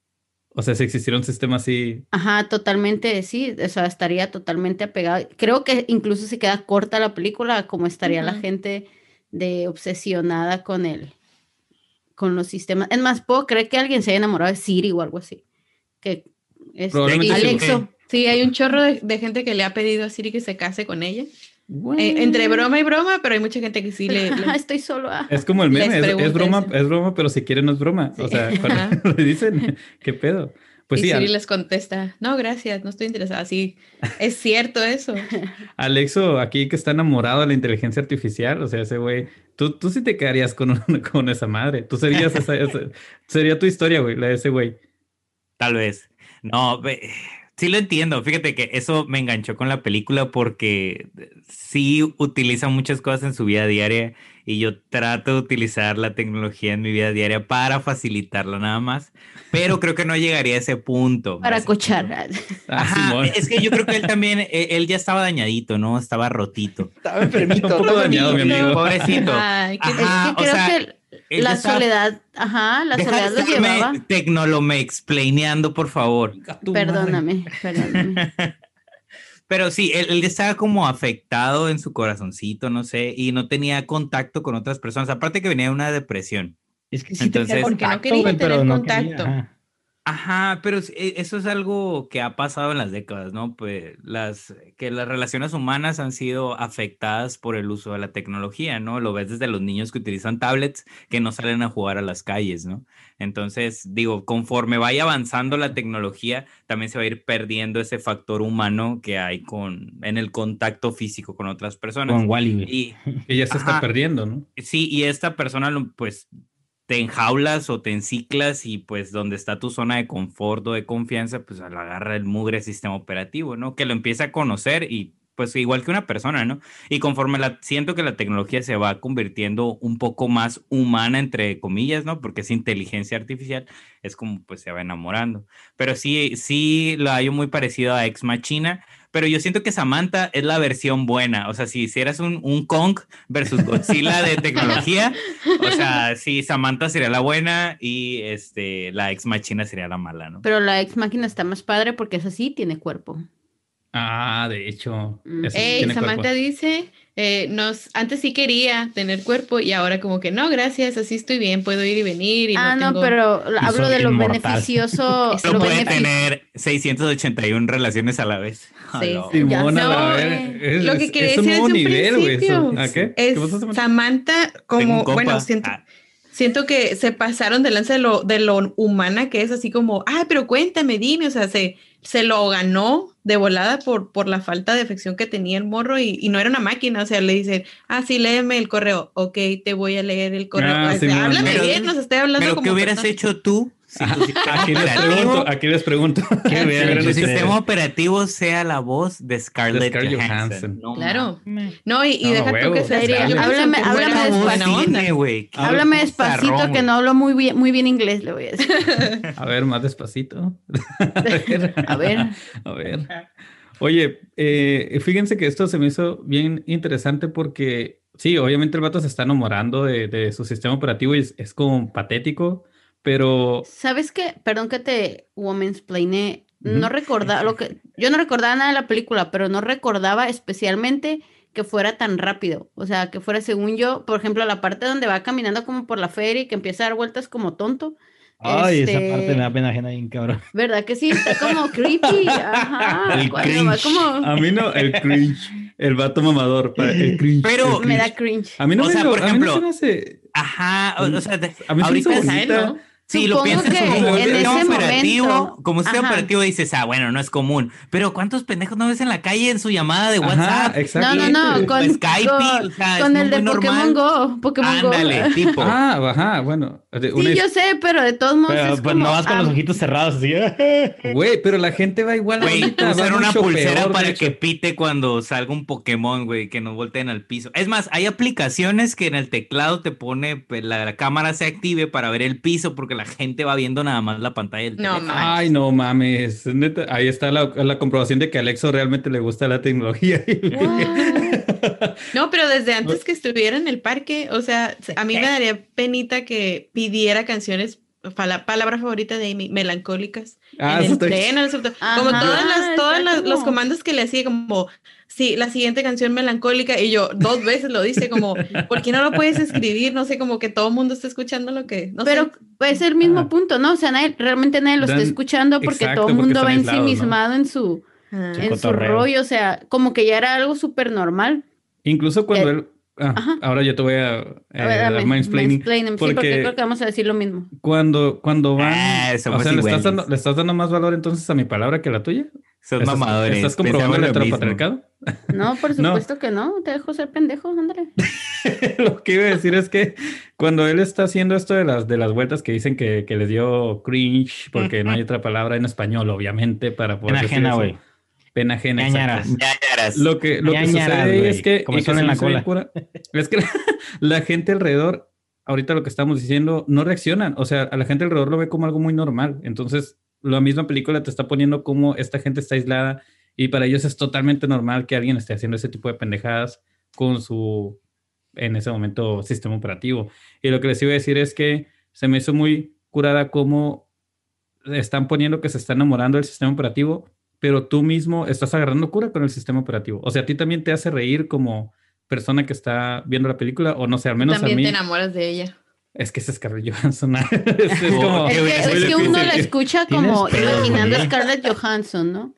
o sea, si existiera un sistema así, Ajá, totalmente, sí, o sea, estaría totalmente apegado. Creo que incluso se queda corta la película, como estaría la Ujú. gente de obsesionada con el, con los sistemas. Es más, puedo creer que alguien se haya enamorado de Siri o algo así. Que es Probablemente sí, Alexo. Sí, hay un chorro de, de gente que le ha pedido a Siri que se case con ella. What? Eh, entre broma y broma, pero hay mucha gente que sí le... le- Ah, estoy solo. ah. Es como el Les meme, es, es pregunta broma, eso. es broma, pero si quieren no es broma. O Sí. sea, Ajá. cuando le dicen, ¿qué pedo? Pues y sí, Siri Al- les contesta, no, gracias, no estoy interesada. Sí, es cierto eso. Alexo aquí que está enamorado de la inteligencia artificial, o sea, ese güey, tú, tú sí te quedarías con, un- con esa madre. Tú serías esa, esa- sería tu historia, güey, la de ese güey. Tal vez. No, ve- sí lo entiendo. Fíjate que eso me enganchó con la película porque sí utiliza muchas cosas en su vida diaria y yo trato de utilizar la tecnología en mi vida diaria para facilitarla nada más, pero creo que no llegaría a ese punto. Para A ese cochar. punto. Ah, Ajá, Simón. es que yo creo que él también, él, él ya estaba dañadito, ¿no? Estaba rotito. Estaba enfermito. Un poco estaba dañado, mi enfermito. amigo. Pobrecito. Ay, qué- Es Ajá, que o creo sea, que él la ya estaba- soledad, ajá, la Deja de soledad lo estarme llevaba. tecnolome explaineando, por favor. Tu madre. Perdóname, perdóname. Pero sí, él, él estaba como afectado en su corazoncito, no sé, y no tenía contacto con otras personas. Aparte que venía de una depresión. Es que sí Entonces- tenía Porque no contacto, quería güey, pero tener no quería, contacto. ajá. Ajá, pero es- e- eso es algo que ha pasado en las décadas, ¿no? Pues las, que las relaciones humanas han sido afectadas por el uso de la tecnología, ¿no? Lo ves desde los niños que utilizan tablets que no salen a jugar a las calles, ¿no? Entonces, digo, conforme vaya avanzando la tecnología, también se va a ir perdiendo ese factor humano que hay con, en el contacto físico con otras personas. Con Wally, güey. Y Que ya se está Ajá. perdiendo, ¿no? sí, y esta persona, lo- pues, te enjaulas o te enciclas y pues donde está tu zona de confort o de confianza, pues lo agarra el mugre sistema operativo, ¿no? Que lo empieza a conocer y pues igual que una persona, ¿no? Y conforme la, siento que la tecnología se va convirtiendo un poco más humana, entre comillas, ¿no? Porque es inteligencia artificial, es como pues se va enamorando. Pero sí, sí lo hallo muy parecido a Ex Machina, pero yo siento que Samantha es la versión buena. O sea, si hicieras un, un Kong versus Godzilla de tecnología, o sea, sí, Samantha sería la buena y este, la Ex Machina sería la mala, ¿no? Pero la ex máquina está más padre porque esa sí tiene cuerpo. Ah, de hecho. Mm. eso sí Ey, tiene Samantha cuerpo. dice, eh, nos, antes sí quería tener cuerpo y ahora como que no, gracias, así estoy bien, puedo ir y venir y Ah, no no, tengo... pero Y hablo soy de lo inmortal. beneficioso. Eso lo No puede benefic- tener seiscientas ochenta y una relaciones a la vez. Sí, Aló. sí. Ya Simona, sé. a No, ver, eh, es, lo que es- quería es un decir nuevo desde un nivel, güey. principio. eso. ¿A qué? Es ¿Qué pasó, Samantha? Samantha Tengo como, un compa. bueno, siento, Ah, siento que se pasaron de lanza de lo, de lo humana que es, así como, ay, pero cuéntame, dime, o sea, se, se lo ganó de volada por, por la falta de afección que tenía el morro y, y no era una máquina, o sea, le dicen, ah, sí, léeme el correo, ok, te voy a leer el correo, Ah, o sea, Simón, háblame pero- bien, nos estoy hablando pero como ¿qué hubieras persona. hecho tú si tu sistema Aquí les operativo, pregunto, aquí les pregunto. ¿Qué Si hubieran hubieran tu hecho hecho ustedes? sistema operativo sea la voz de Scarlett, Scarlett Johansson? Johansson. No Claro. mames. No, y, y No, deja tú huevo. que sea Sería, Scarlett Johansson, háblame- que háblame fuera despacio. buena onda. Tiene, güey. Qué Háblame vozarrón, despacito que güey. no hablo muy bien, muy bien inglés, le voy a decir. A ver, más despacito. A ver. A ver. A ver. Oye, eh, fíjense que esto se me hizo bien interesante porque, sí, obviamente el vato se está enamorando de, de su sistema operativo y es, es como patético, pero ¿Sabes qué? Perdón que te womansplainé. No Ujú. recordaba lo que. Yo no recordaba nada de la película, pero no recordaba especialmente que fuera tan rápido. O sea, que fuera, según yo, por ejemplo, la parte donde va caminando como por la feria y que empieza a dar vueltas como tonto. Ay, esa Este, parte me da pena ajena bien, cabrón. ¿Verdad que sí? Está como creepy. Ajá. El cuando va cringe. como... A mí no, el cringe. El vato mamador. pa- El cringe. Pero- el Me da cringe. cringe. A mí no O me sea, lo- por a mí no ejemplo- se me hace... Ajá, o, o sea, de- A mí se me hizo ahorita ¿sabes, bonita. no? sí, lo Supongo piensas que como un en sistema ese operativo, momento- como un sistema Ajá. operativo dices, ah, bueno, no es común. Pero ¿cuántos pendejos no ves en la calle en su llamada de Ajá, WhatsApp? No, exactamente. no, no, con, Skype, con, o sea, con es el de muy Pokémon normal. Go. Pokémon Ándale, Go. tipo. Ah, ajá, bueno. de- una Sí, his- yo sé, pero de todos modos Pero es pues como... no vas con los ah, ojitos cerrados así. Güey, pero la gente va igual Güey, ahorita, va usar una mucho pulsera peor, de para hecho. que pite cuando salga un Pokémon, güey, que no volteen al piso. Es más, hay aplicaciones que en el teclado te pone, pues, la, la cámara se active para ver el piso porque la gente va viendo nada más la pantalla del No, teléfono. ma. Ay, no mames. Neta, ahí está la, la comprobación de que a Alexo realmente le gusta la tecnología. what? No, pero desde antes que estuviera en el parque, o sea, a mí me daría penita que pidiera canciones, la palabra favorita de Amy, melancólicas, Ah, en eso el está tren, en el subte- como Ajá, todas las, todos está las- los como- comandos que le hacía, como, sí, la siguiente canción melancólica, y yo dos veces lo dice, como, ¿por qué no lo puedes escribir? No sé, como que todo el mundo está escuchando lo que, no Pero sé. es el mismo Ajá. punto, ¿no? O sea, nadie- realmente nadie lo está Dan- escuchando porque exacto, todo el porque mundo están va aislados, ¿no? ensimismado en su, Ah. Sí. en su cotorreo. rollo. O sea, como que ya era algo súper normal. Incluso cuando Eh, él... ah, ajá. ahora yo te voy a, eh, A ver, dar dame, mansplaining. mansplaining, sí, porque porque- creo que vamos a decir lo mismo. Cuando, cuando van... Ah, o somos sea, ¿le estás, iguales. dando, ¿le estás dando más valor entonces a mi palabra que a la tuya? Son ¿Estás, mamadores. ¿Estás comprobando el pensamos lo mismo. heteropatriarcado? No, por No. supuesto que no. Te dejo ser pendejo, ándale. Lo que iba a decir es que cuando él está haciendo esto de las, de las vueltas que dicen que, que les dio cringe, porque no hay otra palabra en español, obviamente, para poder Pena decir ajena, eso. güey. Pena ajena, Ñañaras. exacto. Ñañaras. Lo que, lo que Ñañaras, sucede ahí güey, es que, como y que son se en me la hizo bien cola. cura, es que la, la gente alrededor, ahorita lo que estamos diciendo, no reaccionan. O sea, a la gente alrededor lo ve como algo muy normal. Entonces, la misma película te está poniendo como esta gente está aislada y para ellos es totalmente normal que alguien esté haciendo ese tipo de pendejadas con su, en ese momento, sistema operativo. Y lo que les iba a decir es que se me hizo muy curada cómo están poniendo que se está enamorando del sistema operativo, pero tú mismo estás agarrando cura con el sistema operativo. O sea, a ti también te hace reír como persona que está viendo la película, o no sé, al menos a También mí. te enamoras de ella. Es que es Scarlett Johansson. es, es como... Oh, Es qué que, güey, es muy que uno difícil la que- escucha Tienes como pedo, imaginando a güey. Scarlett Johansson, ¿no?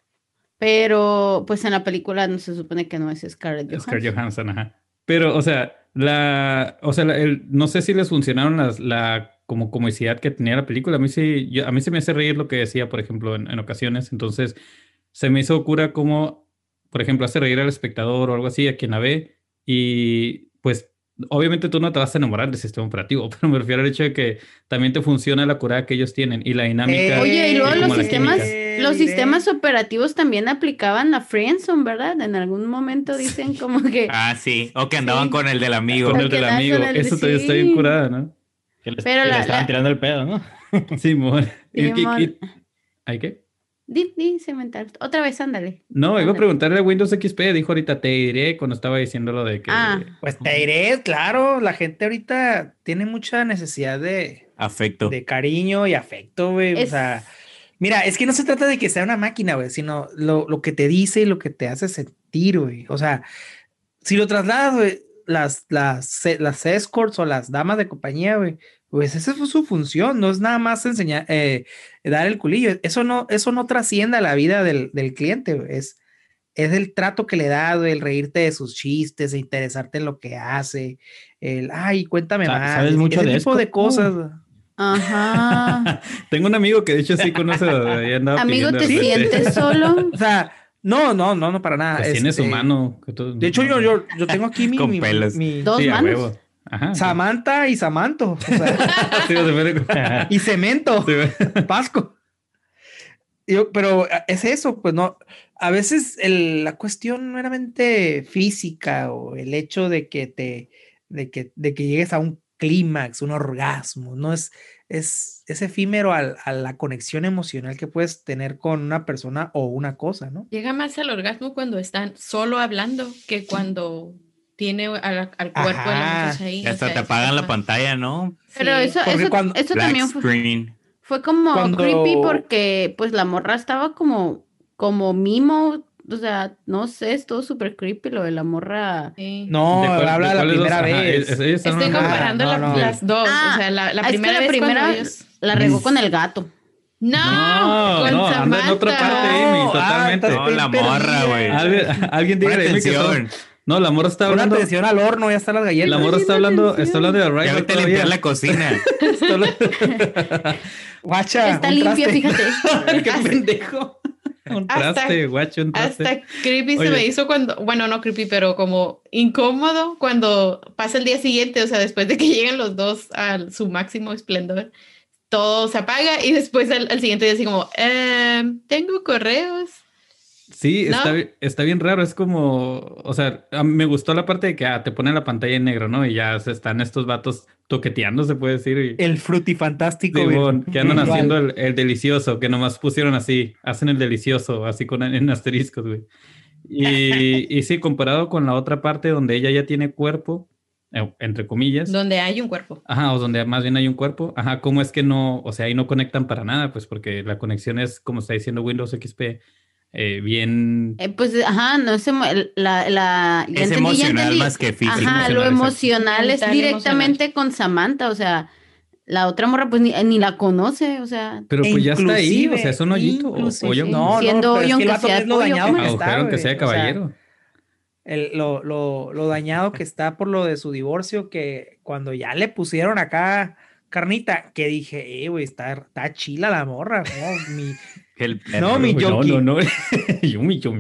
Pero pues en la película no se supone que no es Scarlett Johansson. Scarlett Johansson, ajá. Pero, o sea, la, o sea, la- el- no sé si les funcionaron las, la como comicidad que tenía la película. A mí sí, yo- a mí se me hace reír lo que decía, por ejemplo, en, en ocasiones. Entonces, se me hizo cura como, por ejemplo, hace reír al espectador o algo así, a quien la ve. Y pues, obviamente tú no te vas a enamorar del sistema operativo, pero me refiero al hecho de que también te funciona la curada que ellos tienen y la dinámica. Eh, Oye, y luego como los la sistemas, química. los Diré. sistemas operativos también aplicaban la friendzone, ¿verdad? En algún momento dicen como que... Ah, sí. O que andaban Sí. con el del amigo. Con Al el del que nada, amigo. con el- Eso también está sí. bien curada, ¿no? Que les, Pero que la- le estaban la- tirando el pedo, ¿no? Simón. Y- y- Simón. y- ¿Ay qué? Di, di, cementar. Otra vez, ándale. No, iba a Ándale. preguntarle a Windows X P. Dijo ahorita, te diré cuando estaba diciendo lo de que... Ah. Pues te diré, claro, la gente ahorita tiene mucha necesidad de, Afecto. de cariño y afecto, güey. Es- O sea, mira, es que no se trata de que sea una máquina, güey, sino lo, lo que te dice y lo que te hace sentir, güey. O sea, si lo trasladas, güey, las, las, las escorts o las damas de compañía, güey, pues esa es su función, no es nada más enseñar, eh, dar el culillo. Eso no, eso no trasciende a la vida del, del cliente, güey. Es, es el trato que le da, güey, el reírte de sus chistes, de interesarte en lo que hace, el, ay, cuéntame Sa- más. ¿sabes ese mucho de tipo esto? de cosas. Uh. güey. Ajá. Tengo un amigo que de hecho sí conoce. y andaba Amigo, pidiendo ¿te de repente. sientes solo? O sea, no, no, no, no, para nada. Pues tienes este, su mano. que tú- De hecho, yo, yo, yo tengo aquí mi, Con mi- pelos. mi- Dos Sí, a manos. huevo. Ajá. Samantha y Samanto. O sea, Sí, se puede- y cemento, sí, güey. Pasco. Yo, pero es eso, pues no. A veces el- la cuestión meramente física o el hecho de que te, de que, de que llegues a un clímax, un orgasmo, no es, es, es efímero al- a la conexión emocional que puedes tener con una persona o una cosa, ¿no? Llega más al orgasmo cuando están solo hablando que cuando tiene al, al cuerpo de la Ajá. muchacha ahí. Y o hasta sea, te es apagan la más- pantalla, ¿no? Pero Sí. eso, Porque eso, cuando- eso Black también fue, screen. fue como Cuando- creepy porque pues la morra estaba como, como mimo, o sea, no sé, es todo súper creepy lo de la morra. Sí. No, ¿De cuál- habla de de la cuáles dos? primera Ajá, vez. es- es- ellos están Estoy hablando- comparando no, la- no. las dos. Ah, o sea, la, la es que primera la vez primera, cuando ellos... La regó con el gato. No, No, con no, anda en Samantha. otra parte, Amy, totalmente. Ah, No, la morra, güey. Alguien, alguien Pon dígale a Amy que todo- atención. No, la morra está Pon hablando. atención al horno, ya están las galletas. La morra está hablando, está hablando de Ya Arrival vete a todavía. limpiar la cocina. Está hablando- Guacha, Está un limpia, traste. fíjate. ¡Qué pendejo! Un Hasta- traste, guacho, un traste. Hasta creepy Oye. se me hizo cuando, bueno, no creepy, pero como incómodo cuando pasa el día siguiente, o sea, después de que llegan los dos a su máximo esplendor, todo se apaga y después al, al siguiente día así como, "Em, tengo correos. Sí, ¿No? está, bi- está bien raro. Es como, o sea, a mí me gustó la parte de que ah, te ponen la pantalla en negro, ¿no? Y ya se están estos vatos toqueteando, se puede decir. Y, El frutifantástico. güey. Simón, que andan Igual. haciendo el, el delicioso, que nomás pusieron así, hacen el delicioso, así con en asteriscos, güey. Y, y sí, comparado con la otra parte donde ella ya tiene cuerpo, eh, entre comillas. Donde hay un cuerpo. Ajá, o donde más bien hay un cuerpo. Ajá, ¿cómo es que no, o sea, ahí no conectan para nada? Pues porque la conexión es, como está diciendo Windows X P, eh, bien... Eh, pues, ajá, no es emo- la, la, ya Es entendí, ya emocional entendí. más que físico. Ajá, lo Emocional, exacto. emocional es Mental, directamente con Samantha, o sea, la otra morra pues ni, ni la conoce, o sea, Pero E pues ya está ahí, inclusive, o sea, es un hoyito. o- inclusive, hoyo- no, Siendo no, pero hoyo, es que el aunque vato sea es lo tuyo, dañado ¿cómo que es? está, agujero aunque güey. sea de O sea, caballero. el- lo, lo, lo dañado que está por lo de su divorcio, que cuando ya le pusieron acá carnita, que dije, eh, güey, está, está chila la morra, ¿no? Mi, El No, mi Uy, no, Yoki. no, no. Yumi, Yumi.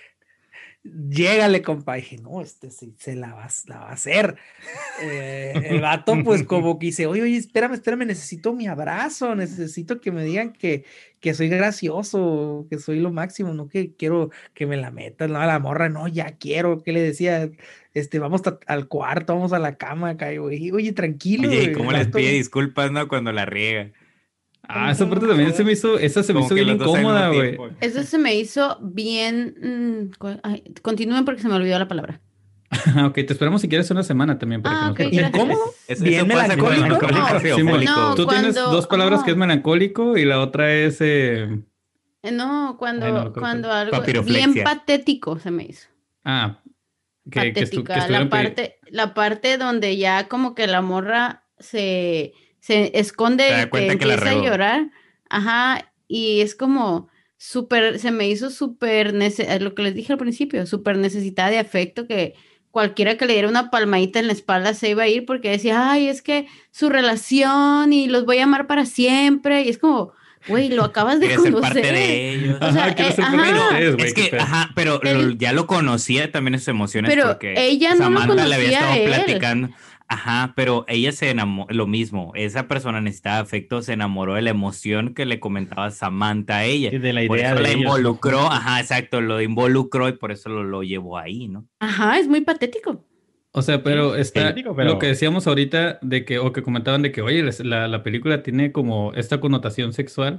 llégale, compa. Y dije, no, este sí se la va, la va a hacer. Eh, el vato, pues, como que dice, oye, oye, espérame, espérame, necesito mi abrazo, necesito que me digan que, que soy gracioso, que soy lo máximo, no que quiero que me la metas, no, a la morra, no, ya quiero, ¿qué le decía? Este, vamos a- al cuarto, vamos a la cama acá, y güey, oye, tranquilo. Oye, ¿y güey, cómo el les vato- pide disculpas, no? Cuando la riega. Ah, esa parte también se me hizo, esa se me Como hizo que bien los dos al mismo incómoda, güey. tiempo. eso se me hizo bien... mm, cu- ay, continúen porque se me olvidó la palabra. Ok, te esperamos si quieres una semana también para Ah, que ok, nos gracias. ¿Incómodo? Eso, Bien eso pasa cuando melancólico. no conoces Sí, eufórico. No, Tú tienes cuando- dos palabras ajá. que es melancólico y la otra es... eh, Eh, No, cuando, Ay, no, creo que- cuando algo bien Papiroflexia. patético se me hizo. Ah, que, que, estu- que Patética, estuvieron la pe- parte, la parte donde ya como que la morra se, se esconde Se da y que cuenta que la empieza a regó. llorar, ajá, y es como súper, se me hizo súper, nece- eh, lo que les dije al principio, súper necesitada de afecto, que cualquiera que le diera una palmadita en la espalda se iba a ir porque decía, ay, es que su relación y los voy a amar para siempre, y es como, güey, lo acabas de Quiere ser conocer. parte de ellos. O sea, Ajá, quiero eh, ser parte de ajá. ustedes, güey. Es qué que, pedo. ajá, pero lo- Él- ya lo conocía también sus emociones Pero porque ella no lo Samantha le había conocía estado a él. platicando. Ajá, pero ella se enamoró, lo mismo, esa persona necesitaba afecto, se enamoró de la emoción que le comentaba Samantha a ella. Sí, de la Por idea eso de la ellos, ¿no? involucró, ajá, exacto, lo involucró y por eso lo, lo llevó ahí, ¿no? Ajá, es muy patético. O sea, pero Sí, está digo, pero- lo que decíamos ahorita de que, o que comentaban de que, oye, les- la, la película tiene como esta connotación sexual.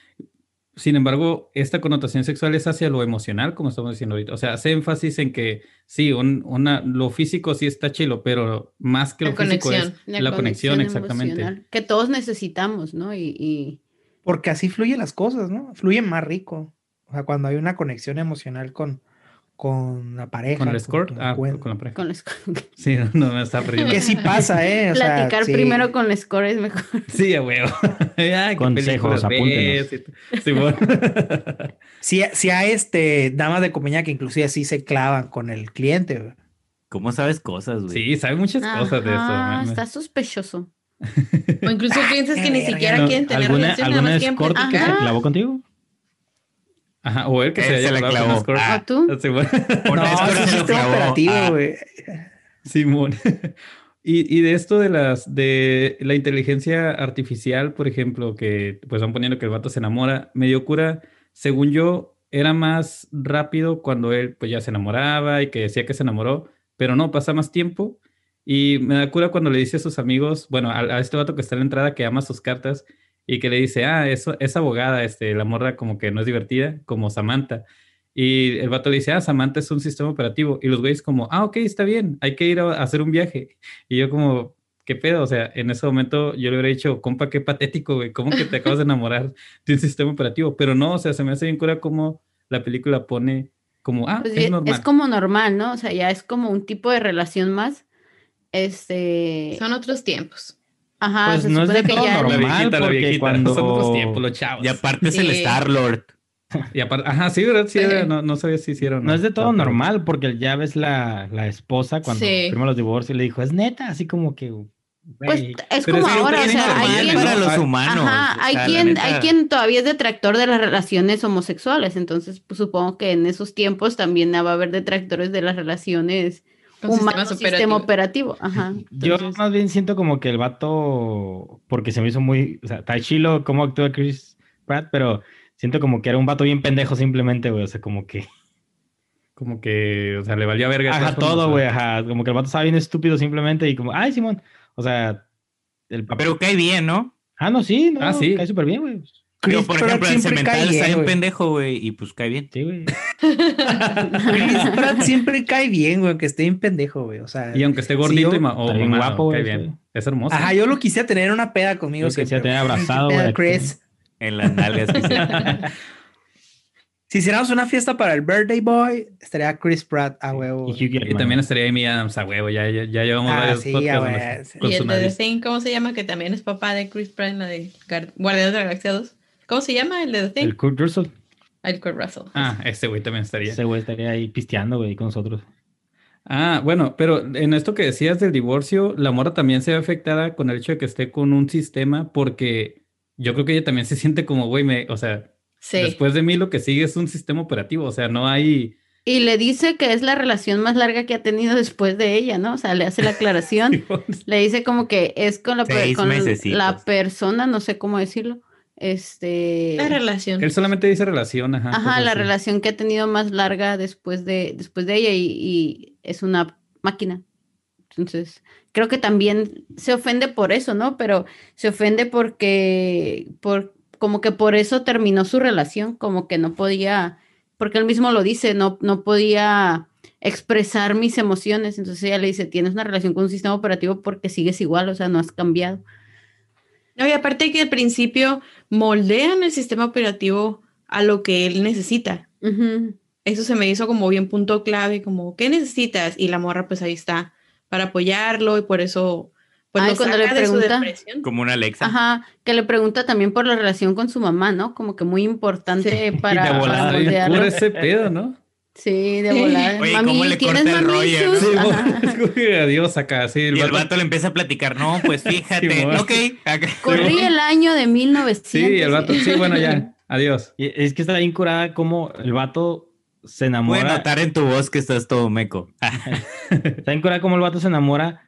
Sin embargo, esta connotación sexual es hacia lo emocional, como estamos diciendo ahorita. O sea, hace énfasis en que sí, un- una, lo físico sí está chilo, pero más que La lo físico es conexión. la, conexión, exactamente. emocional que todos necesitamos, ¿no? Y, y- Porque así fluyen las cosas, ¿no? Fluyen más rico. O sea, cuando hay una conexión emocional con, con la pareja. ¿Con el score? tu Ah, cuen- con la pareja. con los- Sí, no, no me estaba perdiendo. Que sí pasa, ¿eh? O sea, platicar sí. primero con el score es mejor. Sí, a huevo. Ay, qué Consejos, películas ves, y- Sí, bueno. Sí, sí hay este, damas de compañía que inclusive sí se clavan con el cliente. güey. ¿Cómo sabes cosas, güey? Sí, sabe muchas cosas de eso. Ajá, me- me- está sospechoso. O incluso clientes que ni verga, siquiera no. quieren tener ¿Alguna, relación, nada alguna más quieren escort que se Ajá. clavó contigo? Ajá, o él que se Él se haya la clavado con clavó. Escort. Ah. ¿O tú? Sí, bueno. Por No, eso es se un lo sistema clavó. operativo, Ah, güey. Simón. Y, y de esto de las de la inteligencia artificial, por ejemplo, que pues van poniendo que el vato se enamora, medio cura, según yo, era más rápido cuando él pues ya se enamoraba y que decía que se enamoró, pero no, pasa más tiempo. Y me da cura cuando le dice a sus amigos, bueno, a, a este vato que está en la entrada que ama sus cartas y que le dice, ah, eso, es abogada, este, la morra como que no es divertida, como Samantha. Y el vato le dice, ah, Samantha es un sistema operativo. Y los güeyes como, ah, ok, está bien, hay que ir a, a hacer un viaje. Y yo como, ¿qué pedo? O sea, en ese momento yo le hubiera dicho, compa, qué patético, güey, ¿cómo que te acabas de enamorar de un sistema operativo? Pero no, o sea, se me hace bien cura como la película pone como, ah, Pues es es, normal. es como normal, ¿no? O sea, ya es como un tipo de relación más. Este. Son otros tiempos. Ajá, Pues se no es supone de que todo ya... La normal, viejita, la porque viejita. cuando- Son otros tiempos, los chavos. Y aparte es el Sí. Star-Lord. Y aparte, ajá, sí, ¿verdad? Sí, Sí. era- no, no sabía si hicieron. No es de todo pero- normal, porque ya ves la, la esposa cuando Sí. firma los divorcios le dijo, es neta, así como que, Pues güey, es Pero como es que ahora, o es sea, hay normal quien... para ¿no? los Ah, humanos. Ajá, o hay sea, la quien, neta, hay quien todavía es detractor de las relaciones homosexuales, entonces pues, supongo que en esos tiempos también va a haber detractores de las relaciones Con humanos, sistemas sistema operativos. operativo. Ajá, yo entonces, más bien siento como que el vato, porque se me hizo muy, o sea, está chilo cómo actúa Chris Pratt, pero siento como que era un vato bien pendejo simplemente, güey, o sea, como que, Como que, o sea, le valía verga. de ajá, todas formas, todo, ¿no? güey, ajá, como que el vato estaba bien estúpido simplemente y como, ay, Simón, o sea, el papel. Pero cae bien, ¿no? Ah, no, sí, no, Ah, sí. cae súper bien, güey. Pero, Chris por Pratt ejemplo, en siempre cae Cemental está bien, bien güey. pendejo, güey, y pues cae bien. Sí, güey. Chris Pratt siempre cae bien, güey, aunque esté bien pendejo, güey. O sea, Y aunque esté si gordito yo- y ma- o Está bien mamado, guapo, cae güey, bien. sí. Es hermoso. Ajá, yo lo quisiera tener en una peda conmigo Yo quisiera siempre. tener güey. abrazado, ¿Qué peda, güey, Chris? En las nalgas. que sí. Si hiciéramos una fiesta para el birthday boy, estaría Chris Pratt a huevo. Y güey. Hugh Jackman. Y también estaría Amy Adams a huevo. Ya, ya, ya llevamos Ah, varios sí, podcasts a donde- huevo, sí. con Y su el de The nariz. Thing, ¿cómo se llama? Que también es papá de Chris Pratt en la de Gar- Guardianes de la Galaxia dos. ¿Cómo se llama el de The Thing? El Kurt Russell. El Kurt Russell. Ah, ese güey también estaría. Ese güey estaría ahí pisteando, güey, con nosotros. Ah, bueno, pero en esto que decías del divorcio, la morra también se ve afectada con el hecho de que esté con un sistema, porque yo creo que ella también se siente como, güey, me, o sea, Sí. después de mí lo que sigue es un sistema operativo, o sea, no hay... y le dice que es la relación más larga que ha tenido después de ella, ¿no? O sea, le hace la aclaración, le dice como que es con la, per- Seis con mesecitos. la persona, no sé cómo decirlo, este... La relación. Él solamente dice relación, ajá. Ajá, cosas la así. relación que ha tenido más larga después de, después de ella y, y es una máquina. Entonces, creo que también se ofende por eso, ¿no? Pero se ofende porque, por, como que por eso terminó su relación, como que no podía, porque él mismo lo dice, no, no podía expresar mis emociones. Entonces ella le dice, tienes una relación con un sistema operativo porque sigues igual, o sea, no has cambiado. No, y aparte que al principio moldean el sistema operativo a lo que él necesita. Ujú. Eso se me hizo como bien punto clave, como, ¿qué necesitas? Y la morra pues ahí está para apoyarlo y por eso pues Ay, lo cuando saca le de su pregunta- depresión. Como una Alexa. Ajá, que le pregunta también por la relación con su mamá, ¿no? Como que muy importante para, de para volada, Ay, moldearlo. puro ese pedo, ¿no? Sí, de Sí. volada. Oye, Mami, ¿cómo le ¿tienes corta el rollo, mamizos? no? Sí, Ajá. es como que adiós acá, sí. Y el vato le empieza a platicar, no, pues fíjate, Simón. ok. acá. Corrí el año de mil novecientos. Sí, el vato, sí, bueno, ya, adiós. Y es que está bien curada como el vato se enamora. Puede notar en tu voz que estás todo meco. Está bien curada como el vato se enamora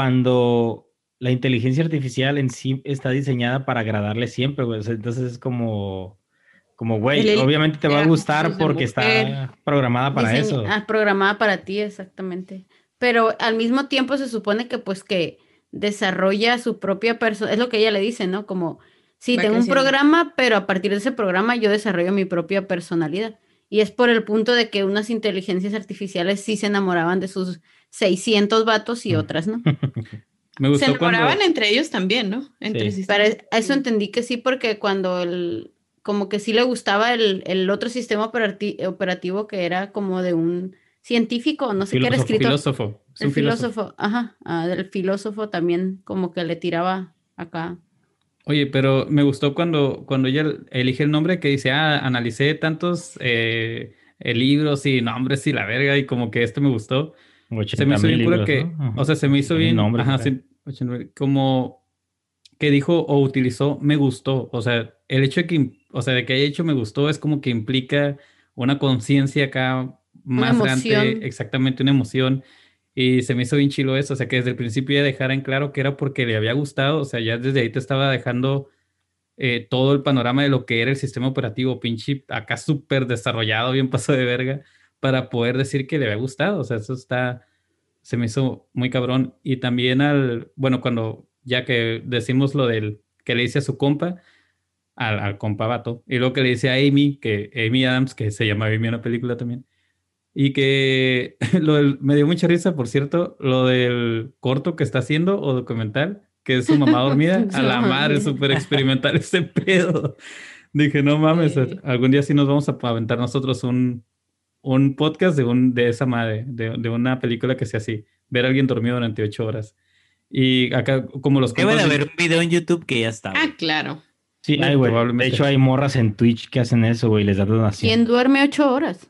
cuando la inteligencia artificial en sí está diseñada para agradarle siempre, güey. O sea, entonces es como, como, güey, El- obviamente te va a era gustar ojos de porque mujer. está programada para Diseña- eso. Ah, programada para ti, exactamente. Pero al mismo tiempo se supone que pues que desarrolla su propia persona, es lo que ella le dice, ¿no? Como, sí, Va tengo un creciendo. programa, pero a partir de ese programa yo desarrollo mi propia personalidad. Y es por el punto de que unas inteligencias artificiales sí se enamoraban de sus seiscientos vatos y Mm. otras, ¿no? Me Se gustó cuando... enamoraban entre ellos también, ¿no? Entre Sí. Para sistemas. eso entendí que sí, porque cuando el, como que sí le gustaba el, el otro sistema operati- operativo que era como de un científico, no sé qué era Filósofo, escrito. Filósofo. Es El un filósofo. filósofo, ajá, ah, del filósofo también como que le tiraba acá. Oye, pero me gustó cuando, cuando ella elige el nombre que dice, ah, analicé tantos eh, eh, libros y nombres y la verga y como que este me gustó. Se me hizo bien cura que, o sea, se me hizo bien, Nombres, ajá, acá. sí, ochenta y nueve, como que dijo o utilizó me gustó. O sea, el hecho de que, o sea, de que haya hecho me gustó es como que implica una conciencia acá más grande, emoción. exactamente una emoción. Y se me hizo bien chilo eso, o sea, que desde el principio ya dejara en claro que era porque le había gustado, o sea, ya desde ahí te estaba dejando eh, todo el panorama de lo que era el sistema operativo, pinche, acá súper desarrollado, bien paso de verga, para poder decir que le había gustado, o sea, eso está, se me hizo muy cabrón. Y también al, bueno, cuando ya que decimos lo del, que le dice a su compa, al, al compa vato, y luego que le dice a Amy, que Amy Adams, que se llama Amy en la película también, y que lo del- me dio mucha risa, por cierto, lo del corto que está haciendo o documental, que es su mamá dormida. A la madre, súper experimental ese pedo. Dije, no mames, Sí. algún día sí nos vamos a aventar nosotros un, un podcast de, un, de esa madre, de, de una película que sea así, ver a alguien dormido durante ocho horas. Y acá, como los Debe de compas- haber un video en YouTube que ya está. Ah, güey. claro. Sí, Sí, hay, güey. De probablemente. hecho, hay morras en Twitch que hacen eso, güey, les dan donación. ¿Quién duerme ocho horas?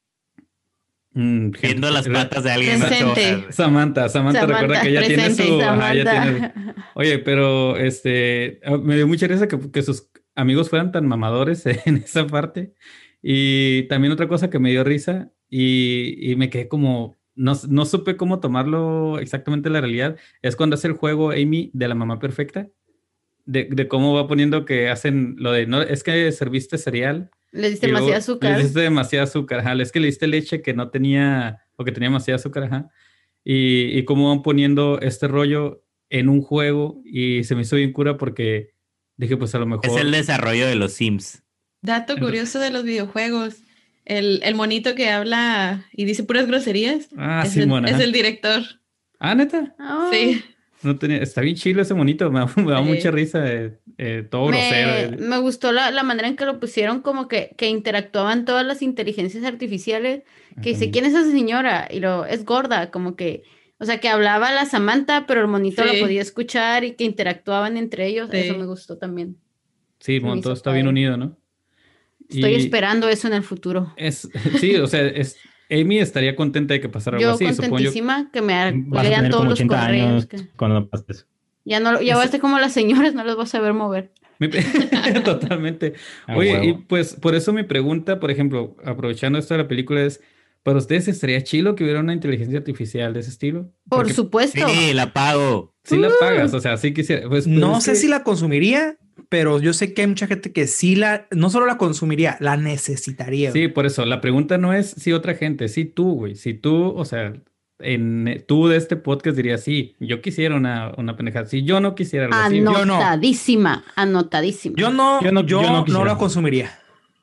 Mm, gente- Viendo las la- patas de alguien. ocho Presente. horas, güey. Samantha, Samantha, recuerda Samantha, que ella tiene presente, su... ajá, ella Samantha. tiene- Oye, pero este, ah, me dio mucha risa que, que sus amigos fueran tan mamadores en esa parte. Y también otra cosa que me dio risa y, y me quedé como, no, no supe cómo tomarlo exactamente la realidad, es cuando hace el juego Amy de la mamá perfecta, de, de cómo va poniendo que hacen lo de, no, es que serviste cereal. Le diste y luego demasiado azúcar. Le diste demasiado azúcar, ajá, es que le diste leche que no tenía, o que tenía demasiado azúcar, ajá. Y, y cómo van poniendo este rollo en un juego y se me hizo bien cura porque dije, pues a lo mejor... Es el desarrollo de los Sims. Dato Entonces- curioso de los videojuegos. El, el monito que habla y dice puras groserías Ah, es, sí, el, mona. es el director. Ah, ¿neta? Ah, Sí. No tenía... Está bien chilo ese monito, me da, me da Sí. mucha risa, eh, eh, todo grosero. Me, eh. me gustó la, la manera en que lo pusieron, como que, que interactuaban todas las inteligencias artificiales, que dice, Ajá. ¿quién es esa señora? Y lo, es gorda, como que, o sea, que hablaba la Samantha, pero el monito Sí. lo podía escuchar y que interactuaban entre ellos, Sí. eso me gustó también. Sí, se me mon, todo hizo está bien padre. unido, ¿no? Estoy Y esperando eso en el futuro. Es, sí, o sea, es, Amy estaría contenta de que pasara algo Yo así, supongo yo. contentísima que me ha- Vas a lean tener todos como los ochenta correos. años que- cuando pases eso. Ya no, ya voy a estar como las señoras, no los voy a saber mover. Mi- Totalmente. A Oye, huevo. y pues por eso mi pregunta, por ejemplo, aprovechando esto de la película, es, ¿para ustedes estaría chilo que hubiera una inteligencia artificial de ese estilo? Por Porque supuesto. Sí, la pago. si la pagas, o sea, sí quisiera. Pues, pues, No es sé que- si la consumiría, pero yo sé que hay mucha gente que sí la, no solo la consumiría, la necesitaría. Sí, güey. por eso, la pregunta no es si otra gente, si tú, güey, si tú, o sea, en, tú de este podcast dirías, sí, yo quisiera una, una pendejada, si yo no quisiera algo así. no. Anotadísima, anotadísima. Yo no, Yo yo no- no, yo no no quisiera. la consumiría.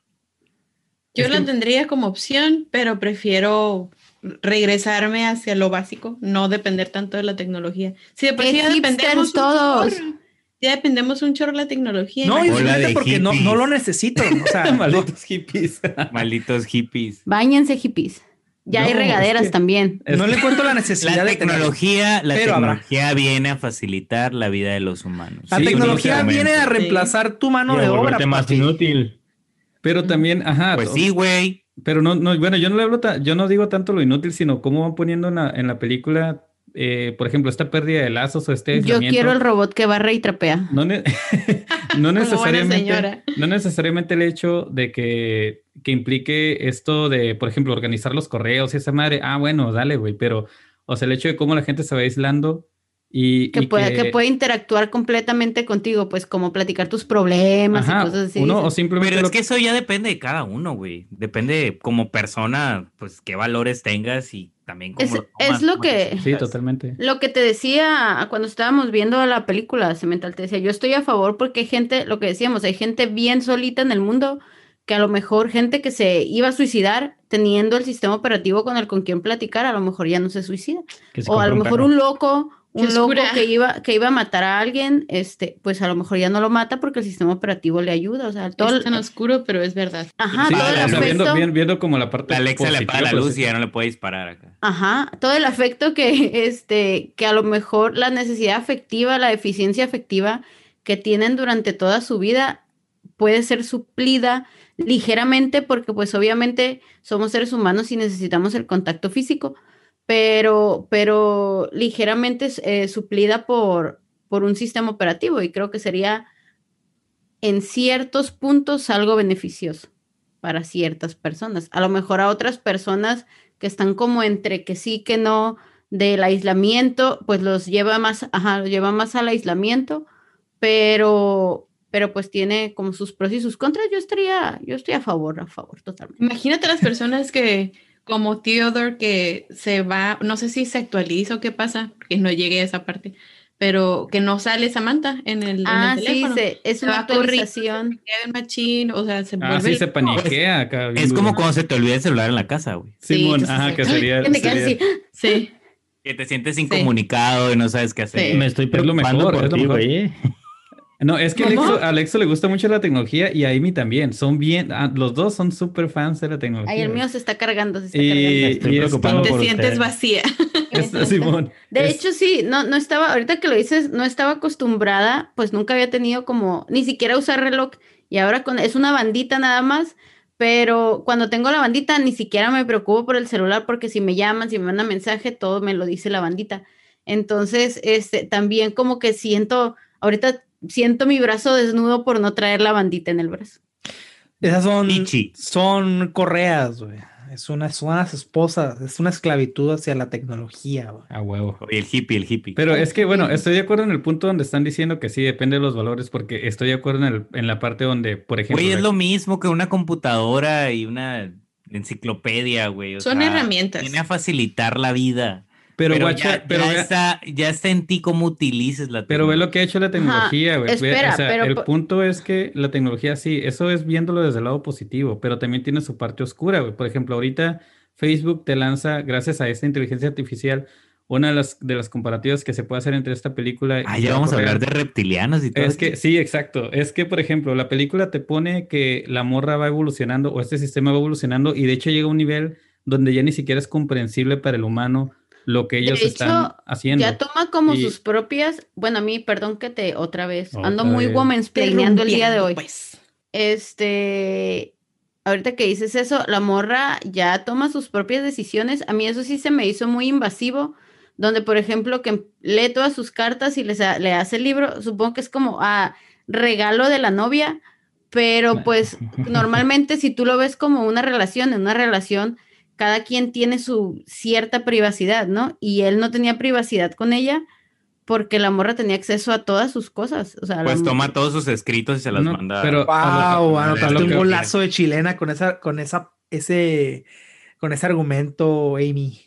Yo Es la que- tendría como opción, pero prefiero regresarme hacia lo básico, no depender tanto de la tecnología. Si de por ¡Qué sí ya hipsters dependemos un todos! chorro, ya dependemos un chorro de la tecnología. No, y Hola simplemente de porque no, hippies. no lo necesito. O sea, no- Malditos hippies. Malditos hippies. Báñense, hippies. Ya hay No, regaderas es que- también. Es no que- le encuentro la necesidad La de tener- tecnología, la Pero habrá. tecnología viene a facilitar la vida de los humanos. La Sí, tecnología únicamente. viene a reemplazar tu mano Y a de obra. volverte más papi. inútil. Pero también, ajá. Pues o- sí, güey. Pero no, no, bueno, yo no le hablo ta- yo no digo tanto lo inútil, sino cómo van poniendo en la, en la película, eh, por ejemplo, esta pérdida de lazos o este Yo aislamiento. quiero el robot que barre y trapea. No, ne- no buena necesariamente, señora. no necesariamente el hecho de que, que implique esto de, por ejemplo, organizar los correos y esa madre. Ah, bueno, dale, güey. Pero, o sea, el hecho de cómo la gente se va aislando y Que y puede, que puede interactuar completamente contigo, pues como platicar tus problemas ajá, y cosas así. uno o dices. simplemente Pero lo es que eso ya depende de cada uno, güey. Depende como persona, pues qué valores tengas y también cómo Es- lo tomas, es lo cómo que- te Sí, sientas. totalmente. Lo que te decía cuando estábamos viendo la película Cemental, te decía, yo estoy a favor porque hay gente, lo que decíamos, hay gente bien solita en el mundo, que a lo mejor gente que se iba a suicidar teniendo el sistema operativo con el con quien platicar, a lo mejor ya no se suicida. Que se O a compre lo un mejor perro. un loco, Qué un loco oscura. que iba, que iba a matar a alguien, este, pues a lo mejor ya no lo mata porque el sistema operativo le ayuda. O sea, todo Es el, tan oscuro, pero es verdad. ajá, Sí, todo el o sea, afecto. viendo, viendo, viendo como la parte La Alexa le apaga la positiva, luz pues, y ya no le puede disparar acá. Ajá, todo el afecto que, este, que a lo mejor la necesidad afectiva, la deficiencia afectiva que tienen durante toda su vida puede ser suplida ligeramente porque pues obviamente somos seres humanos y necesitamos el contacto físico, pero, pero ligeramente eh, suplida por, por un sistema operativo y creo que sería en ciertos puntos algo beneficioso para ciertas personas. A lo mejor a otras personas que están como entre que sí, que no, del aislamiento, pues los lleva más, ajá, los lleva más al aislamiento, pero, pero pues tiene como sus pros y sus contras. Yo estaría, yo estoy a favor, a favor, totalmente. Imagínate las personas que, como Theodore, que se va, no sé si se actualiza o qué pasa, porque no llegué a esa parte, pero que no sale Samantha en el, Ah, en el sí, teléfono. se, es Se una va corriendo, actualización. Queda el machín, o sea, se Ah, vuelve... sí, se paniquea acá. bien Es como duro. cuando se te olvida el celular en la casa, güey. Simón, Sí, que se ajá, se- que sería. Que te quedas sería- así. Sí. Que te sientes Sí. incomunicado y no sabes qué hacer. Sí. Me estoy Es lo preocupando mejor, por es lo ti, mejor. güey. eh. No, es que a ¿Cómo? Alexo, a Alexo le gusta mucho la tecnología y a Amy también. Son bien, ah, los dos son súper fans de la tecnología. Ay, el mío se está cargando, se está Y- cargando. Estoy y preocupando esto- Te por sientes ustedes. vacía. Esto, Simón, De es- hecho, sí, no, no estaba, ahorita que lo dices, no estaba acostumbrada, pues nunca había tenido como, ni siquiera usar reloj, y ahora con, es una bandita nada más, pero cuando tengo la bandita ni siquiera me preocupo por el celular, porque si me llaman, si me mandan mensaje, todo me lo dice la bandita. Entonces, este, también como que siento, ahorita siento mi brazo desnudo por no traer la bandita en el brazo. Esas son, Ichi. son correas, güey. Es una, son unas esposas, es una esclavitud hacia la tecnología, güey. A huevo. Oye, el hippie, el hippie. Pero es que, bueno, Sí. estoy de acuerdo en el punto donde están diciendo que sí, depende de los valores, porque estoy de acuerdo en, el- en la parte donde, por ejemplo... Güey, es la- lo mismo que una computadora y una enciclopedia, güey. o Son sea, herramientas. Viene a facilitar la vida. Pero, Pero, guacha, ya, pero ya vea- está, ya está en ti cómo utilices la Pero ve tecnología. lo que ha hecho la tecnología, güey. Ve- espera, o sea, pero el po- punto es que la tecnología sí, eso es viéndolo desde el lado positivo, pero también tiene su parte oscura, güey. Por ejemplo, ahorita Facebook te lanza, gracias a esta inteligencia artificial, una de las, de las comparativas que se puede hacer entre esta película Ah, y ya la vamos a Correa. hablar de reptilianos y todo Es eso. que, sí, exacto. Es que, por ejemplo, la película te pone que la morra va evolucionando o este sistema va evolucionando y de hecho llega a un nivel donde ya ni siquiera es comprensible para el humano lo que de ellos están hecho, haciendo. ya toma como Y- sus propias, bueno, a mí, perdón que te otra vez, ando Otra muy vez. womansplaineando el día de hoy. Pues. Este, ahorita que dices eso, la morra ya toma sus propias decisiones. A mí eso sí se me hizo muy invasivo, donde por ejemplo que lee todas sus cartas y les ha- le hace el libro, supongo que es como a regalo de la novia, pero pues normalmente si tú lo ves como una relación, en una relación cada quien tiene su cierta privacidad, ¿no? Y él no tenía privacidad con ella porque la morra tenía acceso a todas sus cosas. O sea, Pues la- toma todos sus escritos y se los No, manda. pero- a Wow, lo- a lo anotaste un que- golazo de chilena con esa, con esa, ese, con ese argumento, Amy.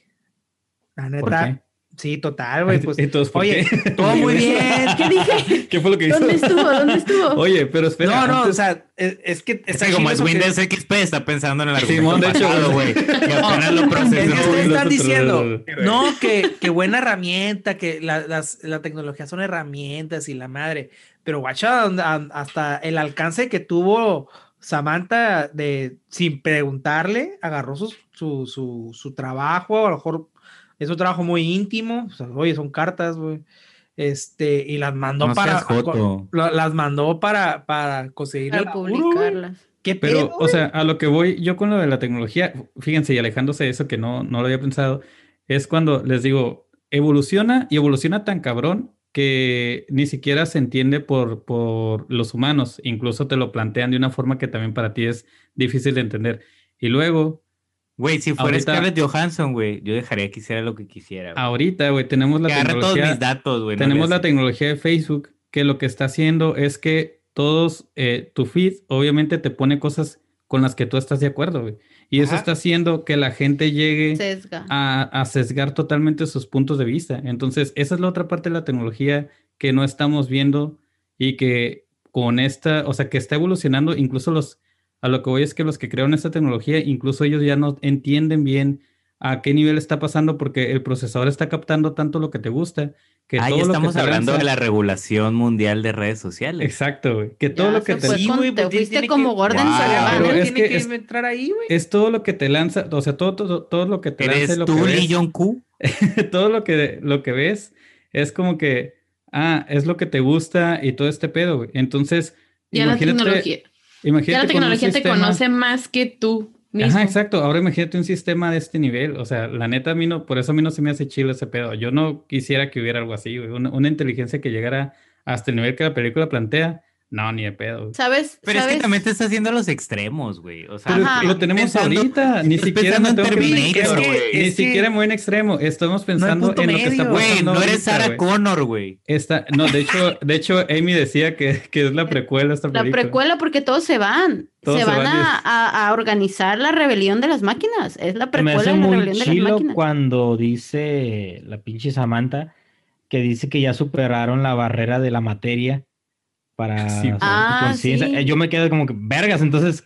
La ¿Por neta, qué? sí, total, güey. Pues, Entonces, ¿por oye, qué? todo muy bien. ¿Qué dije? ¿Qué fue lo que hizo? ¿Dónde estuvo? ¿Dónde estuvo? Oye, pero espera. No, no, antes- o sea, es, es que Es está que como chido es eso que- Windows X P, está pensando en el Simón, argumento de hecho, pasado, güey. güey. Que apenas lo Es procesó. que ustedes Los están otros- diciendo, güey. no, que, que buena herramienta, que la, las, la tecnología son herramientas y la madre. Pero guacha, a- hasta el alcance que tuvo Samantha de, sin preguntarle, agarró su, su, su, su trabajo, a lo mejor es un trabajo muy íntimo, o sea, oye, son cartas, güey. Este, y las mandó No para, seas joto. lo- las mandó para, para conseguir el Para laburo, güey. publicarlas. ¿Qué Pero, pedo, o sea, a lo que voy yo con lo de la tecnología, fíjense, y alejándose de eso que no, no lo había pensado, es cuando les digo, evoluciona y evoluciona tan cabrón que ni siquiera se entiende por, por los humanos, incluso te lo plantean de una forma que también para ti es difícil de entender. Y luego, Güey, si fuera Ahorita- Scarlett Johansson, güey, yo dejaría que hiciera lo que quisiera. güey. ahorita, güey, tenemos la Que agarre todos tecnología. mis datos, güey. no Tenemos le la hace- tecnología de Facebook que lo que está haciendo es que todos, eh, tu feed obviamente te pone cosas con las que tú estás de acuerdo, güey. Y eso Ajá. está haciendo que la gente llegue Sesga. a, a sesgar totalmente sus puntos de vista. Entonces, esa es la otra parte de la tecnología que no estamos viendo y que con esta, o sea, que está evolucionando, incluso los, a lo que voy es que los que crearon esta tecnología, incluso ellos ya no entienden bien a qué nivel está pasando porque el procesador está captando tanto lo que te gusta, que Ah, todo ya lo que estamos te hablando lanza- de la regulación mundial de redes sociales. Exacto, güey. Que todo Ya lo que se te fue Sí, con- güey, te pues, fuiste tiene como que- Gordon Wow. Sullivan. Pero Tiene es que que es- entrar ahí, güey. es todo lo que te lanza, o sea, todo, todo, todo lo que te lanza ¿Eres y lo tú, que Lee ves, Jong-Q? todo lo que, lo que ves es como que, ah, es lo que te gusta y todo este pedo, güey. Entonces, Ya la imagínate, tecnología. imagínate Ya la con un tecnología te sistema- conoce más que tú mismo. Ajá, exacto. Ahora imagínate un sistema de este nivel. O sea, la neta, a mí no, por eso a mí no se me hace chido ese pedo. Yo no quisiera que hubiera algo así, güey. Una, una inteligencia que llegara hasta el nivel que la película plantea. No, ni de pedo, güey. ¿Sabes? Pero es ¿Sabes? que también te estás haciendo a los extremos, güey. O sea, Pero Ajá. lo tenemos pensando- ahorita. Ni estás siquiera pensando me en tengo que ir en Terminator, extremo. güey. Ni Es que- siquiera muy en extremo. Estamos pensando punto en lo que está medio. güey, pasando no eres ahorita, Sarah güey. Connor, güey. Esta, no, de hecho, de hecho, Amy decía que, que es la precuela de esta La película. precuela porque todos se van. Todos se se van van y a, es- a- a organizar la rebelión de las máquinas. Es la Se me precuela hace de la muy rebelión de las chilo máquinas. cuando dice la pinche Samantha que dice que ya superaron la barrera de la materia para Sí. su Ah, conciencia. sí. Eh, Yo me quedo como que, vergas, entonces,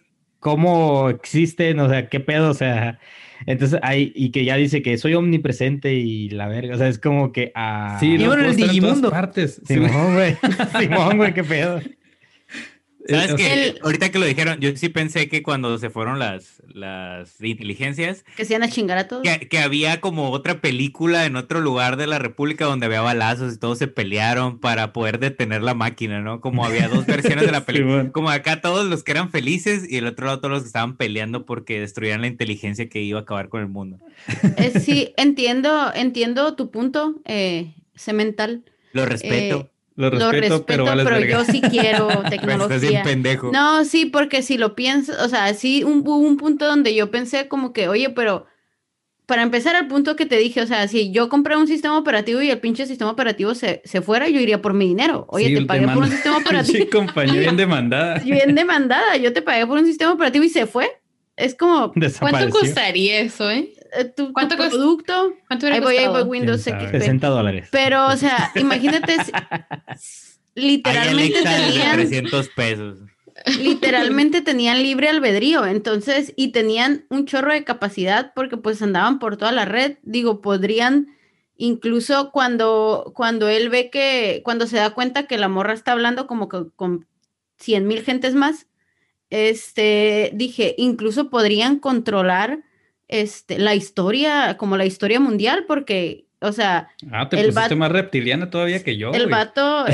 cómo existen, o sea, qué pedo, o sea, entonces hay, y que ya dice que soy omnipresente y la verga, o sea, es como que ah, Sí, Y no, bueno, puedo el estar en todas Digimundo. partes. Sí, güey. Simón, güey, Simón, güey, qué pedo. ¿Sabes Eh, o qué? sea, El- Ahorita que lo dijeron, yo sí pensé que cuando se fueron las, las inteligencias, Que se iban a chingar a todos. que, que había como otra película en otro lugar de la República donde había balazos y todos se pelearon para poder detener la máquina, ¿no? Como había dos versiones de la película. Simón. Como acá todos los que eran felices y el otro lado todos los que estaban peleando porque destruían la inteligencia que iba a acabar con el mundo. Eh, sí, entiendo, entiendo tu punto, eh, Cemental. Lo respeto. Eh, Lo Lo respeto, respeto, pero pero, vales verga. yo sí quiero Pues estás bien tecnología. pendejo. No, sí, porque si lo piensas, o sea, sí un- hubo un punto donde yo pensé como que, oye, pero para empezar al punto que te dije, o sea, si yo compré un sistema operativo y el pinche sistema operativo se, se fuera, yo iría por mi dinero. Oye, Sí, te pagué por un manda- sistema Pinche operativo. compañía bien demandada. Bien demandada, yo te pagué por un sistema operativo y se fue. Es como, ¿Cuánto Desapareció. costaría eso, eh? eh, tu, tu ¿Cuánto cost- producto, ¿Cuánto ahí hubiera voy, ahí voy, costado? Windows ¿Quién sabe? X P. sesenta dólares. Pero, o sea, imagínate, si- Hay literalmente Alexa de tenían... trescientos pesos. Literalmente tenían libre albedrío, entonces, y tenían un chorro de capacidad porque pues andaban por toda la red. Digo, podrían, incluso cuando, cuando él ve que, cuando se da cuenta que la morra está hablando como que con cien mil gentes más, este, dije, incluso podrían controlar este, la historia, como la historia mundial, porque, o sea, Ah, te El pusiste vato- más reptiliana todavía que yo, el güey. vato,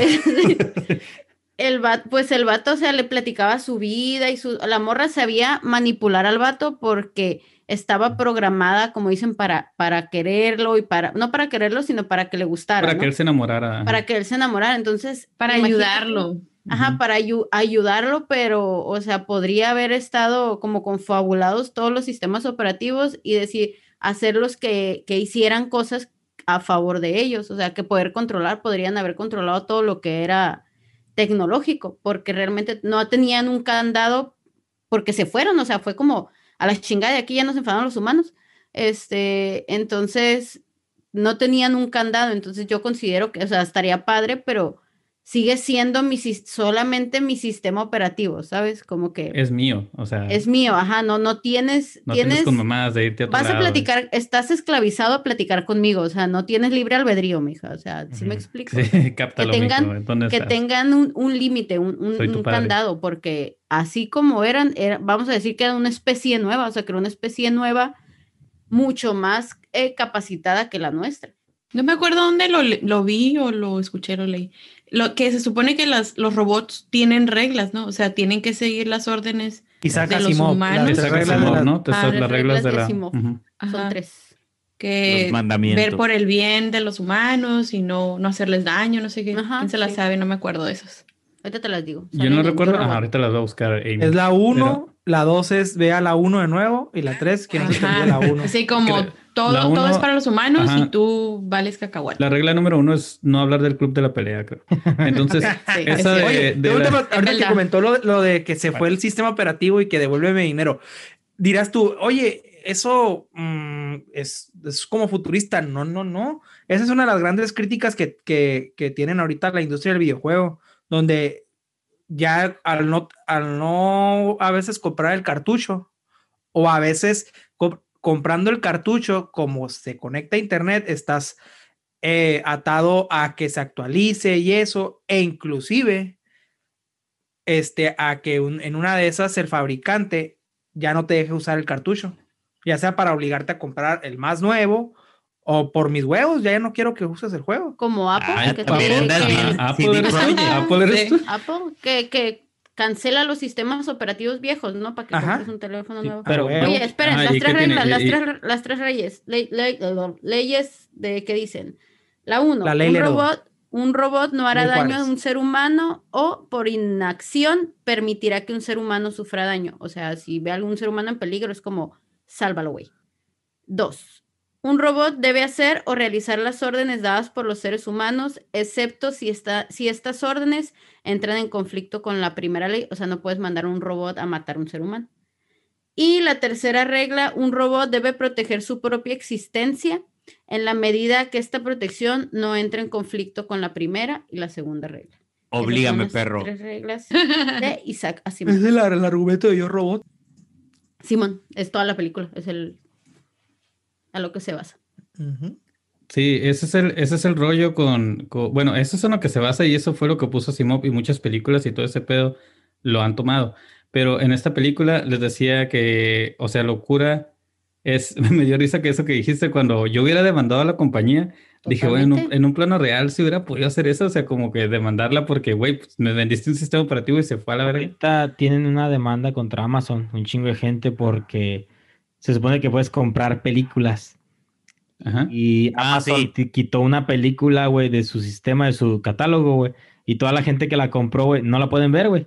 el vato, pues el vato, o sea, le platicaba su vida y su, la morra sabía manipular al vato porque estaba programada, como dicen, para, para quererlo y para, no para quererlo, sino para que le gustara, Para ¿no? que él se enamorara. ajá. Para que él se enamorara. Entonces, Para imagínate- ayudarlo. Ajá, Ujú. para ayu- ayudarlo, pero, o sea, podría haber estado como confabulados todos los sistemas operativos y decir, hacerlos que, que hicieran cosas a favor de ellos, o sea, que poder controlar, podrían haber controlado todo lo que era tecnológico, porque realmente no tenían un candado, porque se fueron, o sea, fue como a la chingada de aquí ya nos enfadaron los humanos, este, entonces no tenían un candado, entonces yo considero que, o sea, estaría padre, pero sigue siendo mi, sis- solamente mi sistema operativo, ¿sabes? Como que Es mío, o sea, es mío, ajá, no, no tienes, no tienes tienes, con mamadas de irte a otro vas a lado, platicar, estás esclavizado a platicar conmigo, o sea, no tienes libre albedrío, mija, o sea, ¿sí me Ujú. explico? Sí, cáptalo, tengan- mijo, ¿dónde Que estás? tengan un, un límite, un, un- Soy tu un padre. candado, porque así como eran, era- vamos a decir que era una especie nueva, o sea, que era una especie nueva mucho más eh, capacitada que la nuestra. No me acuerdo dónde lo, le- lo vi o lo escuché, lo leí. Lo que se supone que las, los robots tienen reglas, ¿no? O sea, tienen que seguir las órdenes. Isaac De los Asimov, humanos. las Isaac reglas de Asimov, las- ¿no? Te Ah, estás- las las reglas de reglas de la... Asimov. Ujú. Son Ajá, tres. que Los mandamientos. ver por el bien de los humanos y no, no hacerles daño, no sé qué. Ajá, ¿Quién se las sí. sabe? No me acuerdo de esos. Ahorita te las digo. Yo Salen no en recuerdo, Yo, ah, Robot. ahorita las voy a buscar, Amy. Es la uno, Pero- la dos es ve a la uno de nuevo y la tres que no se te olvide la uno. Así como Creo- todo, la todo uno- es para los humanos ajá. y tú vales cacahuate. La regla número uno es no hablar del club de la pelea, creo. Entonces, Sí, esa es de, cierto. Oye, de tengo un la- tema, ahorita que verdad. comentó lo, lo de que se fue el sistema operativo y que devuélveme dinero. Dirás tú, oye, eso mm, es, es como futurista. No, no, no. Esa es una de las grandes críticas que, que, que tienen ahorita la industria del videojuego, donde ya al no, al no a veces comprar el cartucho o a veces co- comprando el cartucho, como se conecta a internet, estás eh, atado a que se actualice y eso, e inclusive este, a que un- en una de esas el fabricante ya no te deje usar el cartucho, ya sea para obligarte a comprar el más nuevo o por mis huevos, ya no quiero que uses el juego. Como Apple, Ah, que, también te- andas que- bien. Ah, C D Apple eres tú, Projekt. Apple eres Sí. tú. Apple, que, que cancela los sistemas operativos viejos, ¿no? Para que Ajá. compres un teléfono Sí, nuevo. pero- Oye, esperen, Ajá, las ¿y tres qué tiene? reglas, las Y- y- tres, las tres leyes, ley- ley- leyes de que dicen. La uno, La ley un Lerdo. robot, un robot no hará Ley daño Juárez. a un ser humano o por inacción permitirá que un ser humano sufra daño. O sea, si ve a algún ser humano en peligro, es como, sálvalo, güey. Dos, un robot debe hacer o realizar las órdenes dadas por los seres humanos, excepto si, está, si estas órdenes entran en conflicto con la primera ley. O sea, no puedes mandar un robot a matar a un ser humano. Y la tercera regla, un robot debe proteger su propia existencia en la medida que esta protección no entre en conflicto con la primera y la segunda regla. Esas son Oblígame, las perro. Tres reglas de Isaac Asimov. Ese es el, el argumento de Yo Robot. Simón, es toda la película, es el a lo que se basa. Ujú. Sí, ese es el, ese es el rollo con, con- bueno, eso es en lo que se basa y eso fue lo que puso Asimov y muchas películas y todo ese pedo lo han tomado. Pero en esta película les decía que, o sea, locura es, me dio risa que eso que dijiste cuando yo hubiera demandado a la compañía, dije, bueno, en un, Totalmente. en un plano real si hubiera podido hacer eso, o sea, como que demandarla porque, güey, pues, me vendiste un sistema operativo y se fue a la verga. Ahorita tienen una demanda contra Amazon, un chingo de gente, porque se supone que puedes comprar películas. Ajá. Y Ah, Amazon sí. te quitó una película, güey, de su sistema, de su catálogo, güey. Y toda la gente que la compró, güey, no la pueden ver, güey.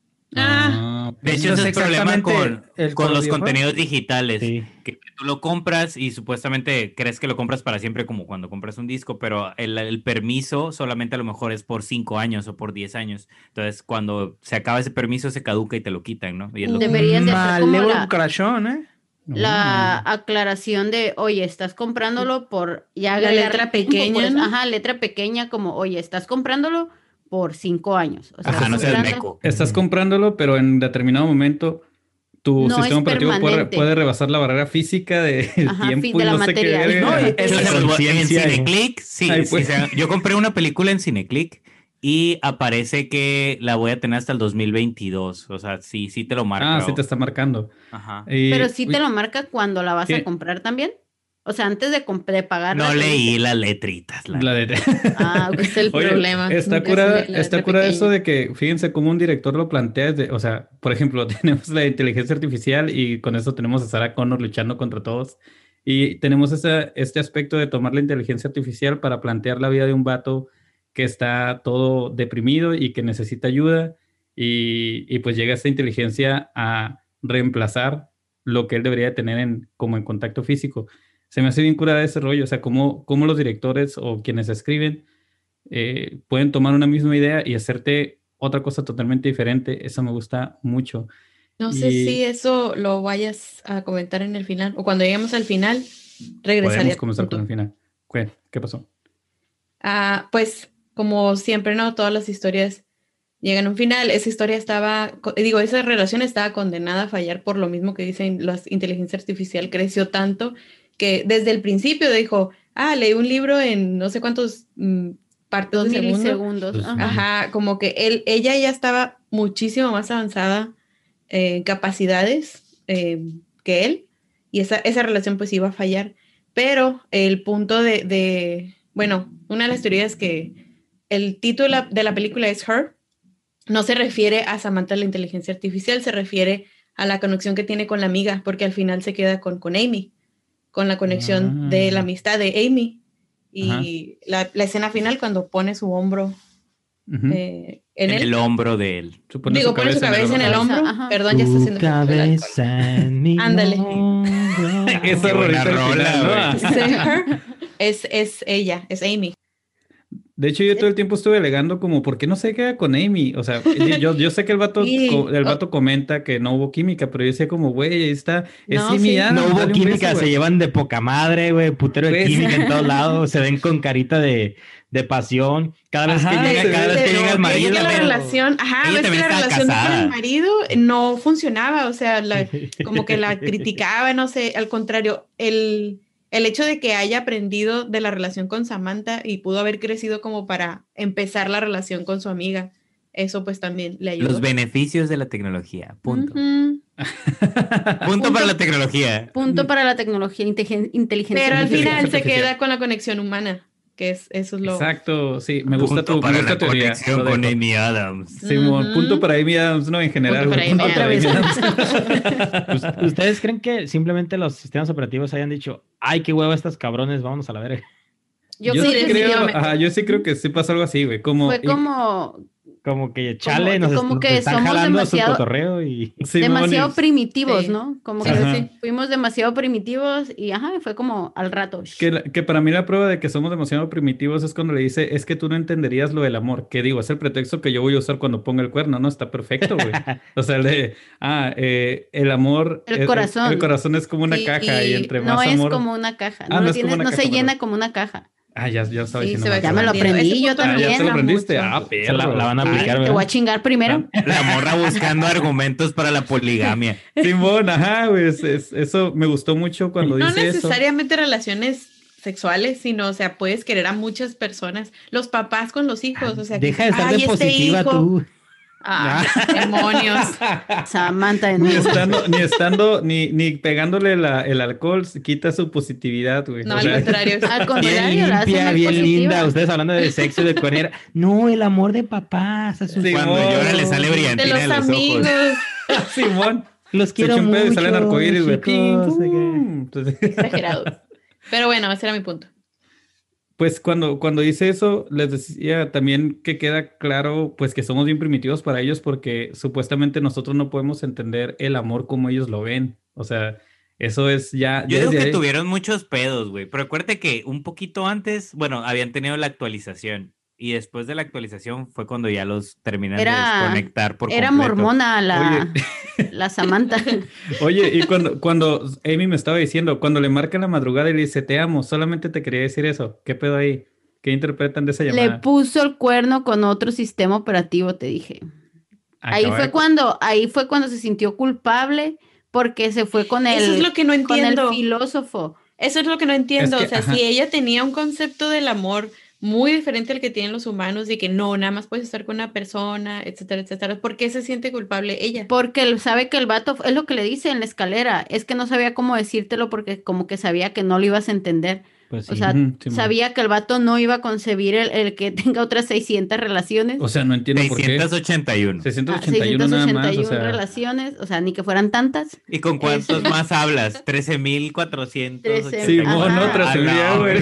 Ah, De hecho, No ese sé es el problema exactamente con, el- con con los los videojuegos. contenidos digitales. Sí. Que, que tú lo compras y supuestamente crees que lo compras para siempre, como cuando compras un disco, pero el, el permiso solamente a lo mejor es por cinco años o por diez años. Entonces, cuando se acaba ese permiso, se caduca y te lo quitan, ¿no? Y es lo- Deberían de hacer como Malévolo la- cucarachón, ¿eh? La Mm. aclaración de, oye, estás comprándolo por ya La agregarle letra tiempo, pequeña, pues, ¿no? ajá, letra pequeña como, oye, estás comprándolo por cinco años. O sea, Ajá, estás no seas comprando- meco. Estás comprándolo, pero en determinado momento tu No sistema es operativo puede, permanente. puede rebasar la barrera física del Ajá, tiempo fi- y de la no sé qué materia. verga. No, y- Ajá. es- Eso es- se los voy- en conciencia, eh. Cineclick, sí, Ay, sí, pues. o sea, yo compré una película en Cineclick y aparece que la voy a tener hasta el dos mil veintidós. O sea, sí, sí te lo marca. Ah, sí o- te está marcando. Ajá. Y- Pero sí te uy, lo marca cuando la vas ¿Qué? a comprar también. O sea, antes de, comp- de pagarla. No te leí dice- las letritas. La la de- Ah, ok. es el Oye, problema. está Nunca curada, se lee la está letra curada eso pequeña. de que, fíjense cómo un director lo plantea, desde- o sea, por ejemplo, tenemos la inteligencia artificial y con eso tenemos a Sarah Connor luchando contra todos. Y tenemos ese, este aspecto de tomar la inteligencia artificial para plantear la vida de un vato que está todo deprimido y que necesita ayuda. Y, y pues llega esta inteligencia a reemplazar lo que él debería tener en, como en contacto físico. Se me hace bien curada ese rollo, o sea, cómo, cómo los directores o quienes escriben eh, pueden tomar una misma idea y hacerte otra cosa totalmente diferente. Eso me gusta mucho. No sé Y- si eso lo vayas a comentar en el final o cuando lleguemos al final, regresaría. Podemos al comenzar punto. con el final. ¿Qué, ¿Qué pasó? Ah, pues como siempre, ¿no? Todas las historias llegan a un final. Esa historia estaba, co- digo, esa relación estaba condenada a fallar por lo mismo que dicen, la inteligencia artificial creció tanto que desde el principio dijo, ah, leí un libro en no sé cuántos mm, partes Dos de segundo. milisegundos. Pues, Ajá. Ajá, como que él, ella ya estaba muchísimo más avanzada en capacidades eh, que él, y esa, esa relación pues iba a fallar. Pero el punto de, de, bueno, una de las teorías que el título de la, de la película es Her, no se refiere a Samantha la inteligencia artificial, se refiere a la conexión que tiene con la amiga, porque al final se queda con, con Amy, con la conexión Ah. de la amistad de Amy. Ajá. Y la, la escena final cuando pone su hombro Ujú. eh, en, En él. el hombro de él. Tú pones Digo, su pone su cabeza en el hombro. hombro. Ajá. Perdón, ya está haciendo Tu efecto el alcohol. cabeza en mi Ándale. hombro. Esa Qué buena rolita al rola, final, ¿no? güey. Sí, Her es, es ella, es Amy. De hecho, yo todo el tiempo estuve alegando como, ¿por qué no se queda con Amy? O sea, yo, yo sé que el vato, Sí. co- el Oh. vato comenta que no hubo química, pero yo decía como, güey, ahí está, es No, Amy sí. Adams, No hubo dale un química, beso, se güey. llevan de poca madre, güey, putero de Pues- química en todos lados, se ven con carita de, de pasión. Cada vez Ajá, que se llega, cada ve- vez que Pero llega el es marido. que la pero- relación, ajá, Ella ves que también la estaba relación con casada. el marido no funcionaba, o sea, la- como que la criticaba, no sé, al contrario, el, el hecho de que haya aprendido de la relación con Samantha y pudo haber crecido como para empezar la relación con su amiga, eso pues también le ayudó. Los beneficios de la tecnología. Punto. Ujú. Punto Punto- para la tecnología. Punto para la tecnología inteligen- inteligente. Pero al Inteligencia final se artificial. queda con la conexión humana, que es eso es lo... Exacto, sí, me gusta Punto tu, me para gusta la tu teoría. conexión lo con dejo. Amy Adams. Simón, Ujú. punto para Amy Adams, no, en general. Punto para güey, Amy punto para Adams. Amy Adams. Pues, ¿ustedes creen que simplemente los sistemas operativos hayan dicho, ay, qué hueva estos cabrones, vámonos a la verga? Yo, Yo creo sí que creo, definitivamente. ajá, yo sí creo que sí pasó algo así, güey, como... fue y- como Como que chale, Como- nos, como nos que están somos jalando a su demasiado- cotorreo y... Simón, demasiado y- primitivos, Sí. ¿no? Como Sí, que Ajá. sí. fuimos demasiado primitivos y ajá, fue como al rato. Que, la- que para mí la prueba de que somos demasiado primitivos es cuando le dice, es que tú no entenderías lo del amor. Que digo, es el pretexto que yo voy a usar cuando ponga el cuerno, ¿no? Está perfecto, güey. O sea, el de, ah, eh, el amor... El es- corazón. El, corazón es como una Sí, caja y y entre No más es amor... como una caja, Ah, no, no lo es como tienes- una no caja, se llena perdón. como una caja. Ah, ya, ya lo estaba Sí, diciendo. se va mal. Ya me lo expandiendo. aprendí Ese yo punto Ah, me ya también. te lo gusta aprendiste. mucho. Ah, Se perro. la, la van a Ay, aplicar, te ¿verdad? voy a chingar primero. La morra buscando argumentos para la poligamia. Simón, ajá, güey. es- es- eso me gustó mucho cuando No dice eso. necesariamente relaciones sexuales, sino, o sea, puedes querer a muchas personas. Los papás con los hijos, o sea, que Deja de estar "Ay, de este positiva hijo". tú. Ah, demonios. Samantha de Ni nuevo. estando, ni estando, ni, ni pegándole la- el alcohol, se quita su positividad, güey. No, O al sea, contrario. Al Bien contrario, la hace limpia, más bien positiva. linda. Ustedes hablando de sexo y de coger. No, el amor de papás. A sus Sí, Cuando Simón. llora le sale De brillantina los en los amigos. ojos. Simón. Los Se quiero echa un pedo mucho, y salen arcoíris, güey. Pim, chicos. pum. Entonces, Exagerados. Pero bueno, ese era mi punto. pues cuando, cuando dice eso, les decía también que queda claro, pues que somos bien primitivos para ellos porque supuestamente nosotros no podemos entender el amor como ellos lo ven. O sea, eso es ya... Yo ya digo desde que ahí- tuvieron muchos pedos, güey. Pero acuérdate que un poquito antes, bueno, habían tenido la actualización. Y después de la actualización fue cuando ya los terminan de Era, desconectar por era completo. mormona la, la Samantha. Oye, y cuando, cuando Amy me estaba diciendo, cuando le marca en la madrugada y le dice, te amo, solamente te quería decir eso. ¿Qué pedo ahí? ¿Qué interpretan de esa Le llamada? puso el cuerno con otro sistema operativo, te dije. Ahí Acaba fue de- cuando, ahí fue cuando se sintió culpable porque se fue con el, Eso es lo que no con el entiendo. filósofo. Eso es lo que no entiendo. Es que, o sea, ajá. si ella tenía un concepto del amor muy diferente al que tienen los humanos, de que no, nada más puedes estar con una persona, etcétera, etcétera. ¿Por qué se siente culpable ella? Porque él sabe que el vato, es lo que le dice en la escalera, es que no sabía cómo decírtelo porque como que sabía que no lo ibas a entender. Pues O sí. sea, Ujú, Simón. sabía que el vato no iba a concebir el, el que tenga otras seiscientas relaciones. O sea, no entiendo por qué. seiscientos ochenta y uno. Ah, seiscientos ochenta y uno nada más, o sea... relaciones, o sea, ni que fueran tantas. ¿Y con cuántos Es- más hablas? trece mil cuatrocientos. trece, Simón, ajá. otra se veía, güey.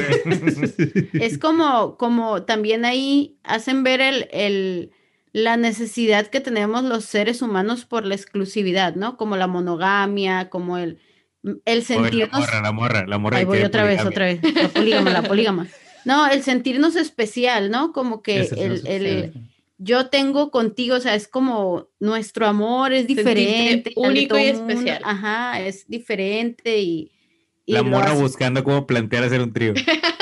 Es como, como también ahí hacen ver el, el, la necesidad que tenemos los seres humanos por la exclusividad, ¿no? Como la monogamia, como el, el La sentirnos... morra, la morra, la morra. Ahí que voy quiere otra vez, poligamia. otra vez. La polígama, la polígama. No, el sentirnos especial, ¿no? Como que Ese sí no el, sé, el sí. yo tengo contigo, o sea, es como nuestro amor es Sentirte diferente. al de único todo y mundo. especial. Ajá, es diferente y, y La lo morra hace- buscando cómo plantear hacer un trío.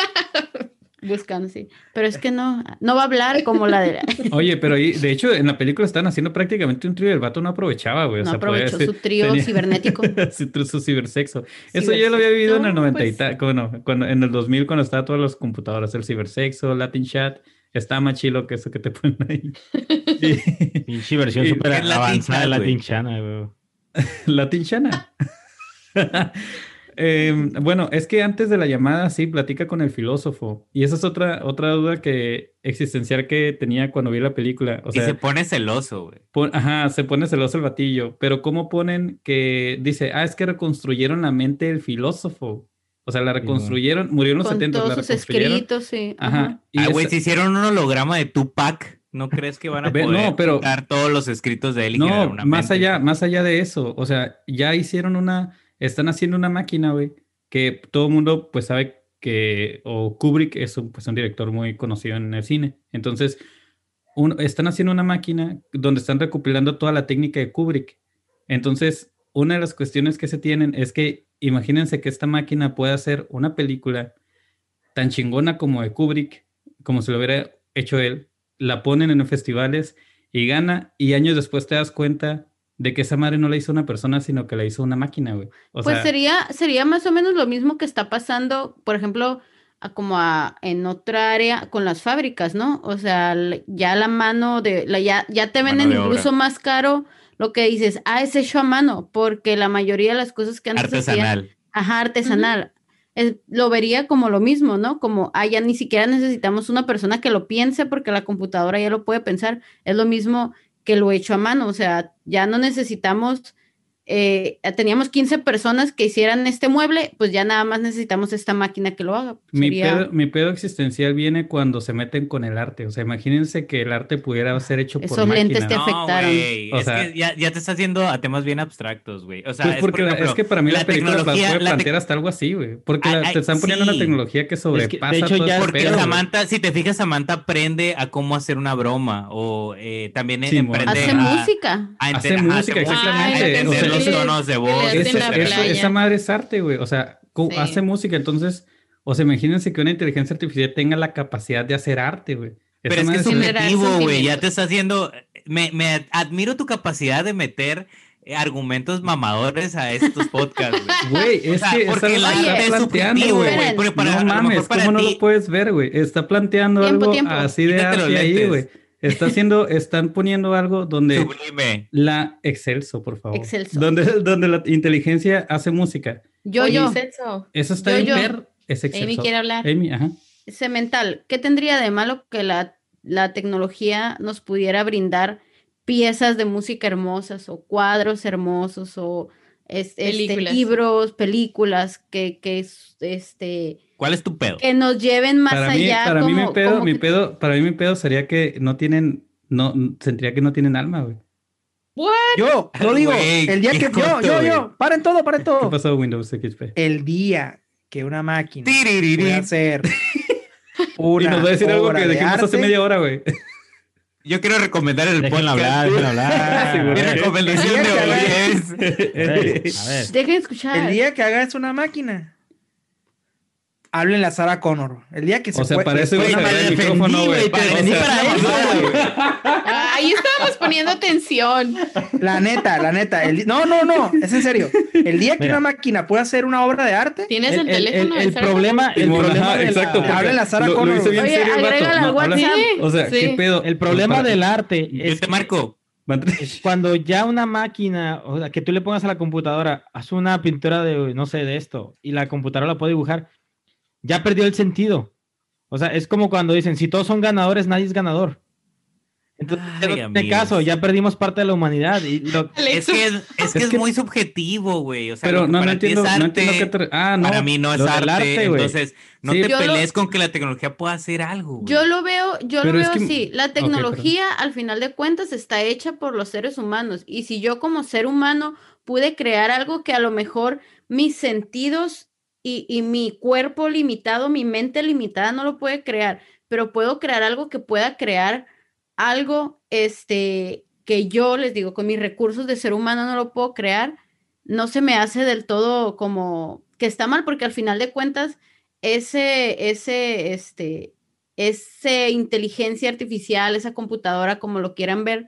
buscando, sí. Pero es que no, no va a hablar como la de... Oye, pero ahí, de hecho, en la película están haciendo prácticamente un trío y el vato no aprovechaba, güey. O No sea, podía aprovechó decir- su trío tenía- cibernético. su, tr- su cibersexo. Eso yo lo había Cibersexo. vivido en el No, noventa y pues- tal, bueno, cuando, en el dos mil cuando estaban todas las computadoras, el cibersexo, Latin Chat, está más chilo que eso que te ponen ahí. Y- Pinche versión Y- súper es Latin avanzada de Chat, Latin güey. Chana, güey. Latin Chana. Eh, bueno, es que antes de la llamada sí platica con el filósofo y esa es otra, otra duda que existencial que tenía cuando vi la película. O Y sea, se pone celoso, güey. pon- ajá, se pone celoso el batillo, pero ¿cómo ponen que dice, ah, es que reconstruyeron la mente del filósofo? O sea, la reconstruyeron, murió en los Con setenta, la todos sus reconstruyeron. escritos, sí. Ajá. Ajá. y Ah, güey, esa- se hicieron un holograma de Tupac. ¿No crees que van a Ve, poder no, pero- quitar todos los escritos de él y generar No, una más mente? allá, más allá de eso. O sea, ya hicieron una, están haciendo una máquina, güey, que todo el mundo pues sabe que, o Kubrick es un, pues, un director muy conocido en el cine. Entonces, un- están haciendo una máquina donde están recopilando toda la técnica de Kubrick. Entonces, una de las cuestiones que se tienen es que imagínense que esta máquina puede hacer una película tan chingona como de Kubrick, como si lo hubiera hecho él, la ponen en los festivales y gana, y años después te das cuenta de que esa madre no la hizo una persona, sino que la hizo una máquina, güey. O Pues sea, sería, sería más o menos lo mismo que está pasando, por ejemplo, a como a- en otra área con las fábricas, ¿no? O sea, l- ya la mano de, la, ya, ya te Mano venden de obra. incluso más caro lo que dices, ah, es hecho a mano, porque la mayoría de las cosas que antes hacían, Artesanal. ajá, artesanal, es- lo vería como lo mismo, ¿no? Como, ah, ya ni siquiera necesitamos una persona que lo piense porque la computadora ya lo puede pensar, es lo mismo que lo hecho a mano, o sea, ya no necesitamos, eh, teníamos quince personas que hicieran este mueble, pues ya nada más necesitamos esta máquina que lo haga. mi, Sería- pedo, mi pedo existencial viene cuando se meten con el arte. O sea, imagínense que el arte pudiera ser hecho por Esos lentes máquina. te No, afectaron. güey. O Es sea- que ya, ya te estás haciendo a temas bien abstractos, güey. O sea, Pues es, porque por la- ejemplo, es que para mí la, película la tecnología- puede la tec- plantear hasta algo así, güey. Porque la- Ay, ay, te están poniendo una sí. tecnología que sobrepasa hecho, todo ya- ese Porque pedo, güey. Samantha, si te fijas, Samantha aprende a cómo hacer una broma o eh, también Sí, aprende Hace a, música. a ente- Hace ajá, música, exactamente. a entender O sea, los ese- tonos de voz. que le Ese- en la esa- playa. esa madre es arte, güey. O sea, co- Sí. hace música. Entonces, O sea, imagínense que una inteligencia artificial tenga la capacidad de hacer arte, güey. Pero es que es Generar subjetivo, güey. Ya sentimientos. te está haciendo. Me, me admiro tu capacidad de meter eh, argumentos mamadores a estos podcasts, güey. Güey, O es sea, que porque es el algo que arte está es planteando, subjetivo, güey. güey. Pero para, No a lo mejor mames, para ¿cómo no ti, lo puedes ver, güey? Está planteando Tiempo, algo tiempo. así de Quítate los arte ahí, lentes. güey. Está haciendo, están poniendo algo donde sublime. la excelso, por favor. Excelso. Donde, donde la inteligencia hace música. Yo, Oye, yo, Celso, Eso está Yo, bien yo. per, es excelso. Amy quiere hablar. Amy, ajá. Cemental, ¿qué tendría de malo que la, la tecnología nos pudiera brindar piezas de música hermosas o cuadros hermosos o es- este, Películas. libros, películas que, que, es- este, ¿Cuál es tu pedo? que nos lleven más Para mí, allá? para mí como- mi pedo, como mi que- pedo, para mí mi pedo sería que no tienen, no, sentiría que no tienen alma, güey. Yo, yo Ay, digo, güey, el día qué que yo, joto, yo, güey. yo, paren todo, paren ¿Qué todo. pasó Windows X P? El día que una máquina Tiririri. puede hacer Y una nos va a decir algo obra que de dijimos hace arte, media hora, güey. Yo quiero recomendar el Déjenlo podcast. hablar, déjenlo hablar. Sí, güey. Mi recomendación de hoy es. A ver, a ver. Dejen de escuchar. el día que hagas una máquina, háblenle a Sarah Connor. El día que se O sea, puede- para eso puede- iba a me traer el defendí, micrófono, güey, güey. te O defendí sea, para no eso, mames, güey. ahí estábamos poniendo atención. La neta, la neta. el di- no, no, no, es en serio. El día que Mira. una máquina pueda hacer una obra de arte, ¿Tienes el, El, el- teléfono? el- de el Sarah problema, el Simón, problema ajá, de la- exacto. porque Háblenle a Sarah lo, lo Connor, hice bien güey. serio el Oye, vato. agrégala al No, habla- WhatsApp. O sea, Sí. ¿qué pedo? el problema Para- del arte Yo es te marco. es cuando ya una máquina, o sea, que tú le pongas a la computadora, haz una pintura de, no sé, de esto, y la computadora la puede dibujar, ya perdió el sentido. O sea, es como cuando dicen, si todos son ganadores, nadie es ganador. Entonces, Ay, ya no tiene amigos. caso, ya perdimos parte de la humanidad. Y lo- Es que es, es, que Es es que- muy subjetivo, güey. O sea, Pero lo que no, no para ti entiendo, es no arte, entiendo qué te... Ah, no. para mí no es lo del arte. arte, güey. Entonces, no Sí. te Yo lo- pelees con que la tecnología pueda hacer algo, güey. Yo lo veo, yo Pero lo es veo que- así. La Ok, tecnología, al final de cuentas, está hecha por los seres humanos. Y si yo como ser humano pude crear algo que a lo mejor mis sentidos y, y mi cuerpo limitado, mi mente limitada no lo puede crear, pero puedo crear algo que pueda crear algo, este, que yo les digo, con mis recursos de ser humano no lo puedo crear, no se me hace del todo como que está mal, porque al final de cuentas, ese, ese, este, ese inteligencia artificial, esa computadora, como lo quieran ver,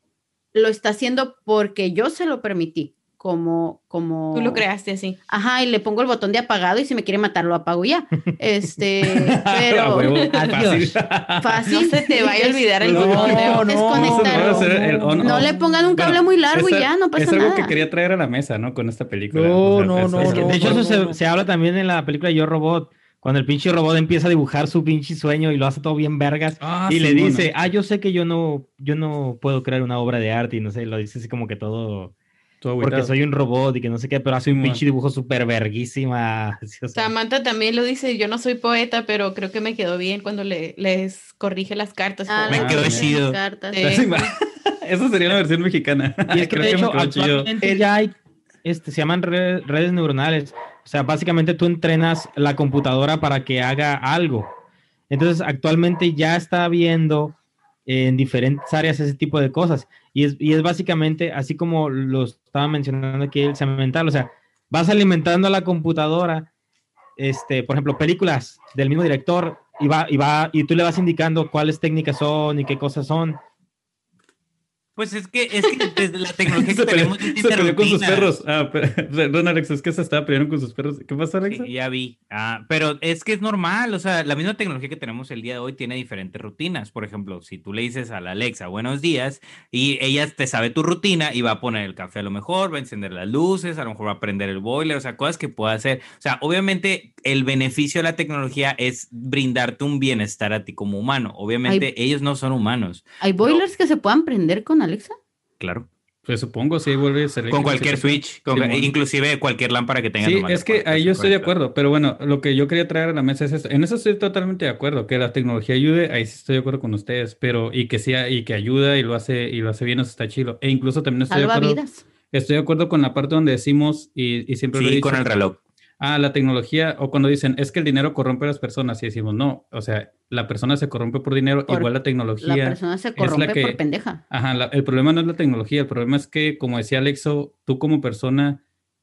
lo está haciendo porque yo se lo permití, como, como... Tú lo creaste así. Ajá, y le pongo el botón de apagado y si me quiere matar, lo apago ya. Este, A pero huevo, Adiós. fácil. fácil. No se te vaya a olvidar el No, botón de no, on. no, desconectarlo. Eso debe ser el on No off. le pongan un cable Bueno, muy largo y es- ya, no pasa Es algo nada. que quería traer a la mesa, ¿no? Con esta película. No, O sea, no, es- no, es- no, de hecho, no, eso no. se, se habla también en la película Yo Robot, cuando el pinche robot empieza a dibujar su pinche sueño y lo hace todo bien vergas. Ah, y le Simón. dice, ah, yo sé que yo no, yo no puedo crear una obra de arte y no sé, lo dice así como que todo, Todo porque agüitado. soy un robot y que no sé qué, pero hace un Simón. pinche dibujo súper verguísima. Sí, o sea, Samantha también lo dice, yo no soy poeta, pero creo que me quedó bien cuando le, les corrige las cartas. Ah, Me las quedó cartas, chido. cartas. Sí. Eso sería la versión mexicana. y es que Creo de hecho, me quedó chido. actualmente ya hay, este, se llaman re- redes neuronales. O sea, básicamente tú entrenas la computadora para que haga algo. Entonces, actualmente ya está viendo en diferentes áreas ese tipo de cosas. Y es, y es básicamente, así como lo estaba mencionando aquí el cemental, o sea, vas alimentando a la computadora, este, por ejemplo, películas del mismo director, y, va, y, va, y tú le vas indicando cuáles técnicas son y qué cosas son. Pues es que, es que desde la tecnología que Se peleó, tenemos se distintas peleó con sus rutinas. perros. Ah, pero- perdón, Alex, es que se estaba peleando con sus perros. ¿Qué pasó, Alex? Sí, ya vi. Ah, pero es que es normal, o sea, la misma tecnología que tenemos el día de hoy tiene diferentes rutinas. Por ejemplo, si tú le dices a la Alexa buenos días y ella te sabe tu rutina y va a poner el café a lo mejor, va a encender las luces, a lo mejor va a prender el boiler, o sea, cosas que pueda hacer. O sea, obviamente el beneficio de la tecnología es brindarte un bienestar a ti como humano. Obviamente ellos no son humanos, ¿Hay boilers que se puedan prender con Alexa? claro. Pues supongo, sí, vuelve a ser. Con cualquier switch, con- Simón. inclusive cualquier lámpara que tenga. Sí, nomás le es que puedes ahí yo estoy de conectar. acuerdo, pero bueno, lo que yo quería traer a la mesa es esto. En eso estoy totalmente de acuerdo, que la tecnología ayude, ahí sí estoy de acuerdo con ustedes, pero y que sea y que ayuda y lo hace y lo hace bien, eso está chido. E incluso también estoy de Salva acuerdo, vidas. estoy de acuerdo con la parte donde decimos y, y siempre lo he Sí, dicho, con el reloj. ah, la tecnología, o cuando dicen, es que el dinero corrompe a las personas, y decimos, no, o sea, la persona se corrompe por dinero, Por- igual la La tecnología. persona se la corrompe que- por pendeja. Ajá, la- el problema no es la tecnología, el problema es que, como decía Alexo, tú como persona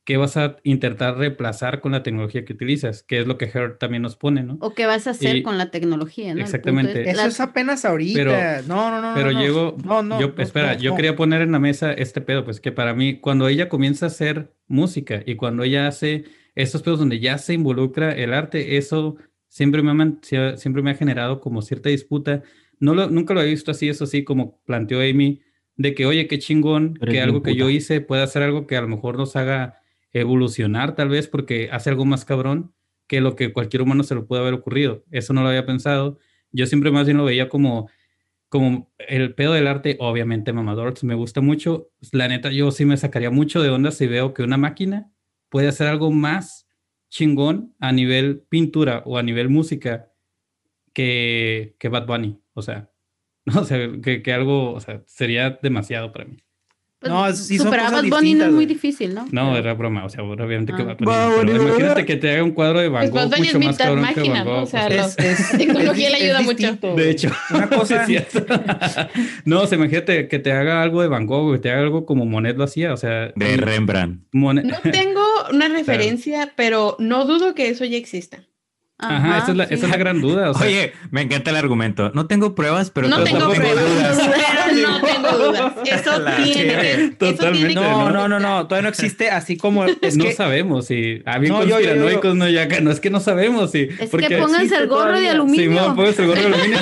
¿qué vas a intentar reemplazar con la tecnología que utilizas? Que es lo que Her también nos pone, ¿no? O qué vas a hacer Y- con la tecnología, ¿no? El punto exactamente. es Eso la- es apenas ahorita. Pero- no, no, no. Pero no, no. llego, No, no, yo, no, espera, no, yo no. quería poner en la mesa este pedo, pues que para mí, cuando ella comienza a hacer música y cuando ella hace estos pedos donde ya se involucra el arte, eso siempre me ha, man- sie- siempre me ha generado como cierta disputa. No lo, nunca lo he visto así, eso sí, como planteó Amy, de que, oye, qué chingón Pero que es algo bien que yo puta. hice pueda hacer algo que a lo mejor nos haga evolucionar, tal vez, porque hace algo más cabrón que lo que cualquier humano se lo puede haber ocurrido. Eso no lo había pensado. Yo siempre más bien lo veía como como el pedo del arte, obviamente mamador, me gusta mucho. La neta, yo sí me sacaría mucho de onda si veo que una máquina puede hacer algo más chingón a nivel pintura o a nivel música que, que Bad Bunny. O sea, no sé, que, que algo, o sea, sería demasiado para mí. pues, No, sí son superar a cosas Bad Bunny no distintas, es muy güey. difícil, ¿no? No, Pero- era broma, o sea, obviamente que Ah. Bad Bunny no, pero imagínate que te haga un cuadro de Van Pues Bad Gogh Bunny es mucho más mitad cabrón que máquina, Van ¿no? Gogh. O sea, o sea, lo- Es, es, la tecnología es le di- ayuda es mucho. distinto, de güey. hecho, Una cosa, sí es cierto. No, o sea, imagínate que te haga algo de Van Gogh, que te haga algo como Monet lo hacía, o sea, De y Rembrandt. Monet, No tengo una referencia, pero no dudo que eso ya exista. ajá, esa es la, sí. esa es la gran duda, o sea, Oye, me encanta el argumento. No tengo pruebas, pero No Pero tengo tampoco pruebas, dudas. pero no tengo dudas. Eso La tiene que, chévere. eso tiene Totalmente, que no, ¿no? no, no, no, todavía no existe, así como es no que sabemos si, ah, bien No, yo- yo- yo- conspiranoicos, no, ya, no es que no sabemos si, Es porque que pónganse existe el gorro de todavía. aluminio. Simón, póngase el gorro de aluminio.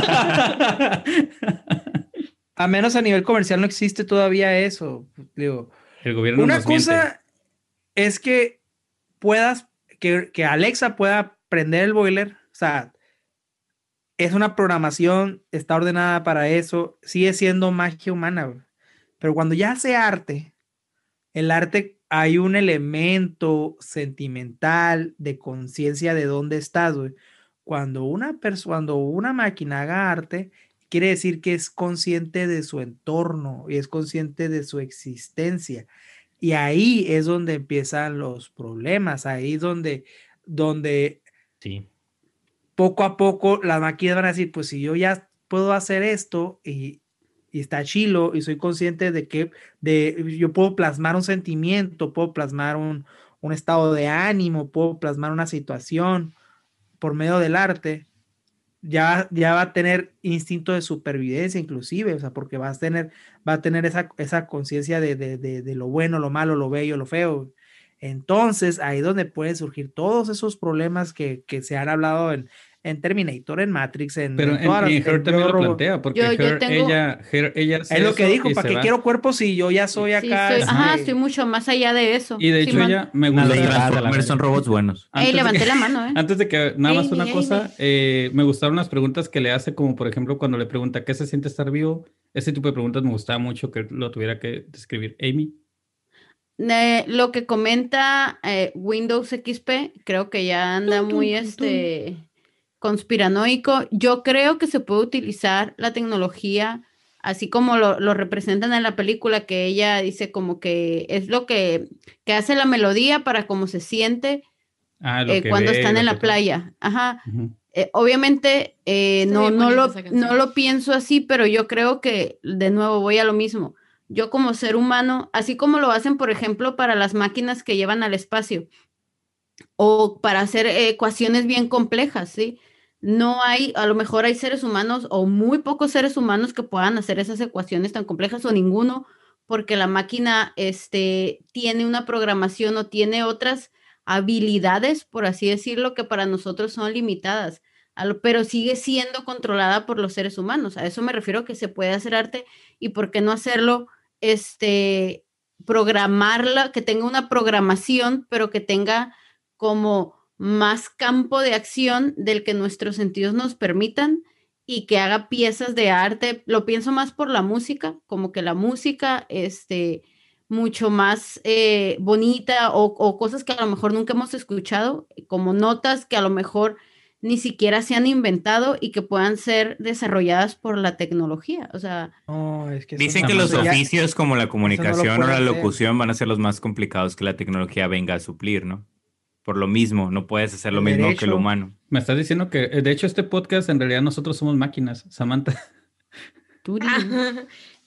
a menos a nivel comercial no existe todavía eso. Digo, El gobierno una nos miente. cosa es que puedas, que, que Alexa pueda prender el boiler, o sea, es una programación, está ordenada para eso, sigue siendo magia humana, güey. Pero cuando ya hace arte, el arte hay un elemento sentimental de conciencia de dónde estás, güey. Cuando una persona, cuando una máquina haga arte, quiere decir que es consciente de su entorno y es consciente de su existencia. Y ahí es donde empiezan los problemas, ahí es donde, donde Sí. poco a poco las máquinas van a decir, pues si yo ya puedo hacer esto y, y está chilo y soy consciente de que de, yo puedo plasmar un sentimiento, puedo plasmar un, un estado de ánimo, puedo plasmar una situación por medio del arte, ya, ya va a tener instinto de supervivencia inclusive, o sea, porque va a tener, va a tener esa, esa conciencia de, de, de, de lo bueno, lo malo, lo bello, lo feo. Entonces, ahí es donde pueden surgir todos esos problemas que, que se han hablado en, en Terminator, en Matrix, en, Pero en en, todas las... en Her en también lo Robo- plantea, porque Yo- yo Her, tengo- ella, Her, ella hace Es lo que eso dijo, y ¿para se qué va. quiero cuerpos si yo ya soy Sí, acá? soy- ajá, este, estoy mucho más allá de eso. Y de hecho Simón. ella me Una Los gusta. ley. Transformers son robots buenos. Ey, Antes de levanté que- la mano, ¿eh? Antes de que nada más Amy, una cosa, Amy. eh, me gustaron las preguntas que le hace, como por ejemplo cuando le pregunta qué se siente estar vivo. Ese tipo de preguntas me gustaba mucho que lo tuviera que describir Amy. Eh, lo que comenta eh, Windows X P, creo que ya anda Tun, tun, muy tun, tun. este conspiranoico. Yo creo que se puede utilizar la tecnología así como lo, lo representan en la película, que ella dice como que es lo que, que hace la melodía para cómo se siente Ah, lo eh, que cuando ve, están lo en que la todo. playa. Ajá. Ujú. Eh, obviamente eh, Está no, bien no, bonita lo, esa canción. no lo pienso así, pero yo creo que de nuevo voy a lo mismo. Yo como ser humano, así como lo hacen, por ejemplo, para las máquinas que llevan al espacio o para hacer eh, ecuaciones bien complejas, ¿sí? No hay, a lo mejor hay seres humanos o muy pocos seres humanos que puedan hacer esas ecuaciones tan complejas o ninguno, porque la máquina este, tiene una programación o tiene otras habilidades, por así decirlo, que para nosotros son limitadas, a lo- pero sigue siendo controlada por los seres humanos. A eso me refiero, que se puede hacer arte y por qué no hacerlo, este, programarla, que tenga una programación, pero que tenga como más campo de acción del que nuestros sentidos nos permitan y que haga piezas de arte. Lo pienso más por la música, como que la música, este, mucho más eh, bonita o, o cosas que a lo mejor nunca hemos escuchado, como notas que a lo mejor ni siquiera se han inventado y que puedan ser desarrolladas por la tecnología. O sea, No, es que eso Dicen no- que los eso ya- oficios como la comunicación o puede la hacer. locución van a ser los más complicados que la tecnología venga a suplir, ¿no? Por lo mismo, no puedes hacer lo El mismo que derecho. el humano. Me estás diciendo que, eh, de hecho, este podcast en realidad nosotros somos máquinas, Samantha. tú Ah,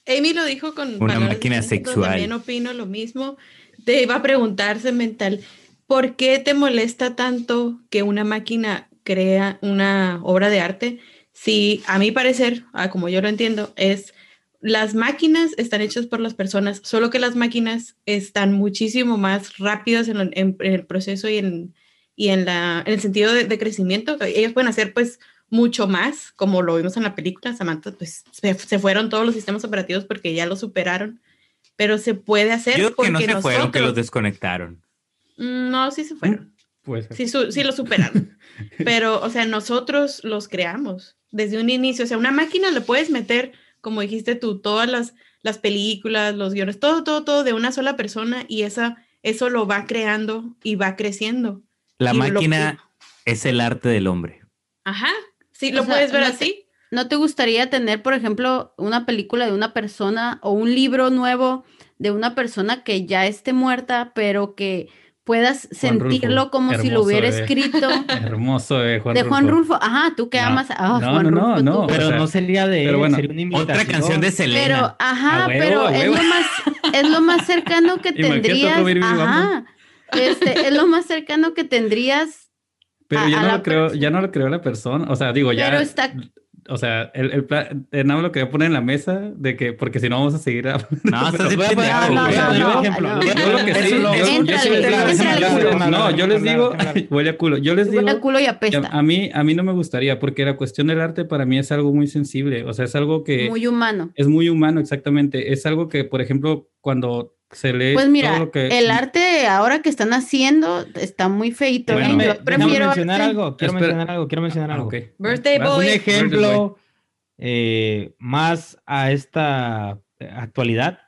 Amy lo dijo con Una palabras máquina diferentes, pero sexual. También opino lo mismo. Te iba a preguntarse mental, ¿por qué te molesta tanto que una máquina crea una obra de arte? Si a mi parecer, ah, como yo lo entiendo, es las máquinas están hechas por las personas, solo que las máquinas están muchísimo más rápidas en, en- en el proceso y en, y en, la, en el sentido de, de crecimiento. Ellos pueden hacer pues mucho más, como lo vimos en la película. Samantha, pues se, se fueron todos los sistemas operativos porque ya lo superaron, pero se puede hacer Yo creo que no porque se fueron, que los nosotros... desconectaron. No, sí se fueron. Pues, Sí, su- sí lo superaron. Pero, o sea, nosotros los creamos desde un inicio. O sea, una máquina le puedes meter, como dijiste tú, todas las, las películas, los guiones, todo, todo, todo de una sola persona y esa, eso lo va creando y va creciendo. La Y lo- máquina es el arte del hombre. Ajá, sí, O lo sea, puedes ver no te- así. ¿No te gustaría tener, por ejemplo, una película de una persona o un libro nuevo de una persona que ya esté muerta, pero que puedas Juan Rulfo, sentirlo como si lo hermoso hubiera bebé. escrito? Hermoso de Juan De Rulfo. Juan Rulfo. Ajá, tú que No, amas a no, Juan no, no, Rulfo. no. tú. Pero o sea, no sería de pero él, bueno, sería una imitación. Otra canción de Selena. Pero, ajá, A huevo, pero a es huevo. lo más, es lo más cercano que Imagínate tendrías. otro Baby Ajá. Este, es lo más cercano que tendrías. Pero a- ya a no la lo creo, persona. ya no lo creo la persona. O sea, digo, ya. Pero está. O sea, el, el plan, eh, nada más lo quería poner en la mesa de que, porque si no vamos a seguir hablando. No, estás de Voy a poner- pendejo, no, güey. voy a poner no, un ejemplo. no. Yo- Yo lo que sí, Eso no- yo, yo Éntrale, sí les digo, éntrale, o sea, culo. no, yo les digo, huele a culo. Yo les digo, Huele a culo y que apesta. a, a mí, a mí no me gustaría, porque la cuestión del arte para mí es algo muy sensible. O sea, es algo que Muy humano. es muy humano, exactamente. Es algo que, por ejemplo, cuando se lee Pues todo mira, lo que. el arte ahora que están haciendo está muy feito. Bueno, ¿eh? Déjame, Yo déjame prefiero mencionar arte. algo. Quiero Espera. mencionar algo. Quiero mencionar Ah, algo. ok. Birthday Vas. boy. Un Boy. ejemplo eh, más a esta actualidad.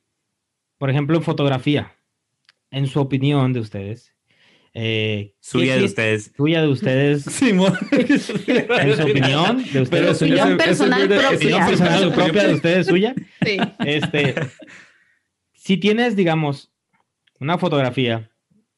Por ejemplo, en fotografía. En su opinión de ustedes. eh, Suya ¿qué- de qué- ustedes. Suya de ustedes. Simón. En su opinión de Pero ustedes. eso- Suya. eso- personal eso es- propia. Opinión personal propia de ustedes, suya. Sí. Este, si tienes, digamos, una fotografía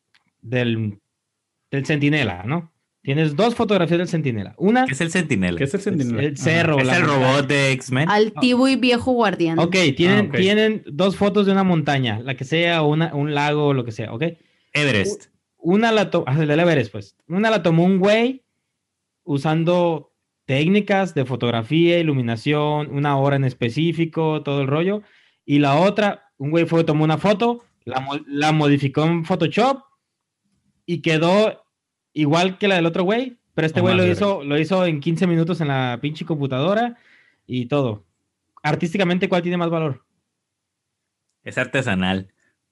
del, del Centinela, ¿no? Tienes dos fotografías del Centinela. Una, ¿Qué es el Centinela? ¿Qué es el Centinela? el cerro. Es la el montaña. robot de X-Men. Altivo y viejo guardián. Ok, tienen, Ah, ok. tienen dos fotos de una montaña, la que sea, una, un lago o lo que sea, ¿ok? Everest. Una la tomó, ah, el del Everest, pues. Una la tomó un güey usando técnicas de fotografía, iluminación, una hora en específico, todo el rollo. Y la otra, un güey fue, tomó una foto, la, mo- la modificó en Photoshop y quedó igual que la del otro güey, pero este O güey más lo verga. hizo, lo hizo en quince minutos en la pinche computadora y todo. Artísticamente, ¿cuál tiene más valor? Es artesanal.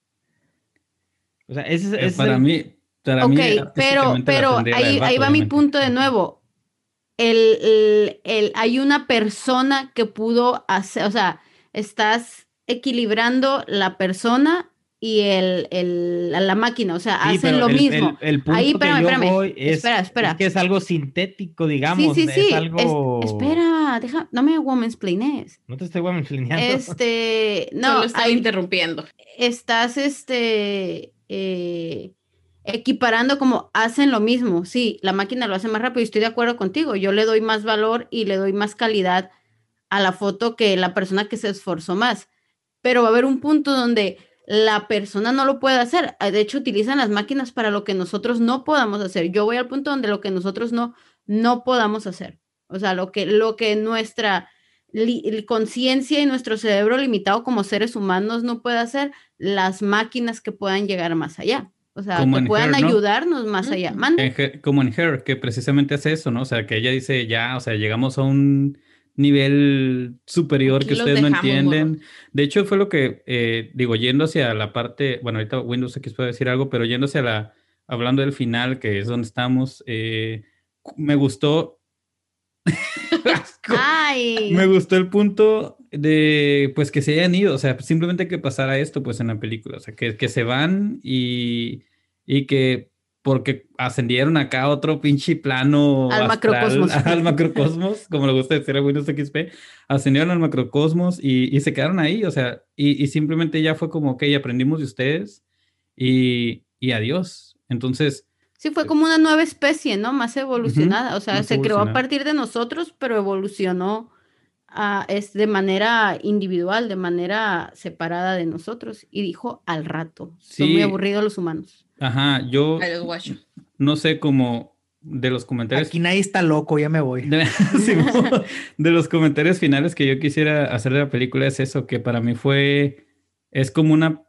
O sea, ese, es- Eh, ese es para el- mí, para Ok, mí, pero, artísticamente la pero tendría la ahí, del ahí vato, va mi obviamente. punto de nuevo. El, el- el- hay una persona que pudo hacer, o sea, estás equilibrando la persona y el, el- la máquina, o sea, Sí, hacen pero lo el- mismo. El, el punto Ahí, que espérame, yo espérame. voy es, Espera, espera. es que es algo sintético, Sí, digamos. sí, sí. Es algo... Es- espera, deja, no me womansplaines. No te estoy womansplaineando. Este, No, no, lo estaba hay- interrumpiendo. estás este eh, equiparando como hacen lo mismo. Sí, la máquina lo hace más rápido y estoy de acuerdo contigo. Yo le doy más valor y le doy más calidad a la foto que la persona que se esforzó más. Pero va a haber un punto donde la persona no lo puede hacer. De hecho, utilizan las máquinas para lo que nosotros no podamos hacer. Yo voy al punto donde lo que nosotros no, no podamos hacer. O sea, lo que, lo que nuestra li- conciencia y nuestro cerebro limitado como seres humanos no puede hacer, las máquinas que puedan llegar más allá. O sea, Como que en puedan Her, ¿no? ayudarnos más allá. Ujú. Mande. En Her- como en Her, que precisamente hace eso, ¿no? O sea, que ella dice ya, o sea, llegamos a un nivel superior Aquí que los ustedes no dejamos, entienden. De hecho, fue lo que, eh, digo, yendo hacia la parte, bueno, ahorita Windows X puede decir algo, pero yendo hacia la, hablando del final, que es donde estamos, eh, me gustó, Ay. me gustó el punto de, pues, que se hayan ido, o sea, simplemente que pasara esto, pues, en la película, o sea, que, que se van y, y que, porque ascendieron acá a otro pinche plano Al astral, macrocosmos. al macrocosmos, como le gusta decir a Windows X P, ascendieron al macrocosmos y, y se quedaron ahí, o sea, y, y simplemente ya fue como, ok, aprendimos de ustedes y, y adiós. Entonces, Sí, fue como una nueva especie, ¿no? Más evolucionada. O sea, más se creó a evolucionada. partir de nosotros, pero evolucionó ah, es de manera individual, de manera separada de nosotros. Y dijo al rato. Son Sí. muy aburridos los humanos. Ajá, yo A los guachos. no sé cómo de los comentarios. Aquí nadie está loco, ya me voy. De, sí, de los comentarios finales que yo quisiera hacer de la película es eso, que para mí fue, es como una,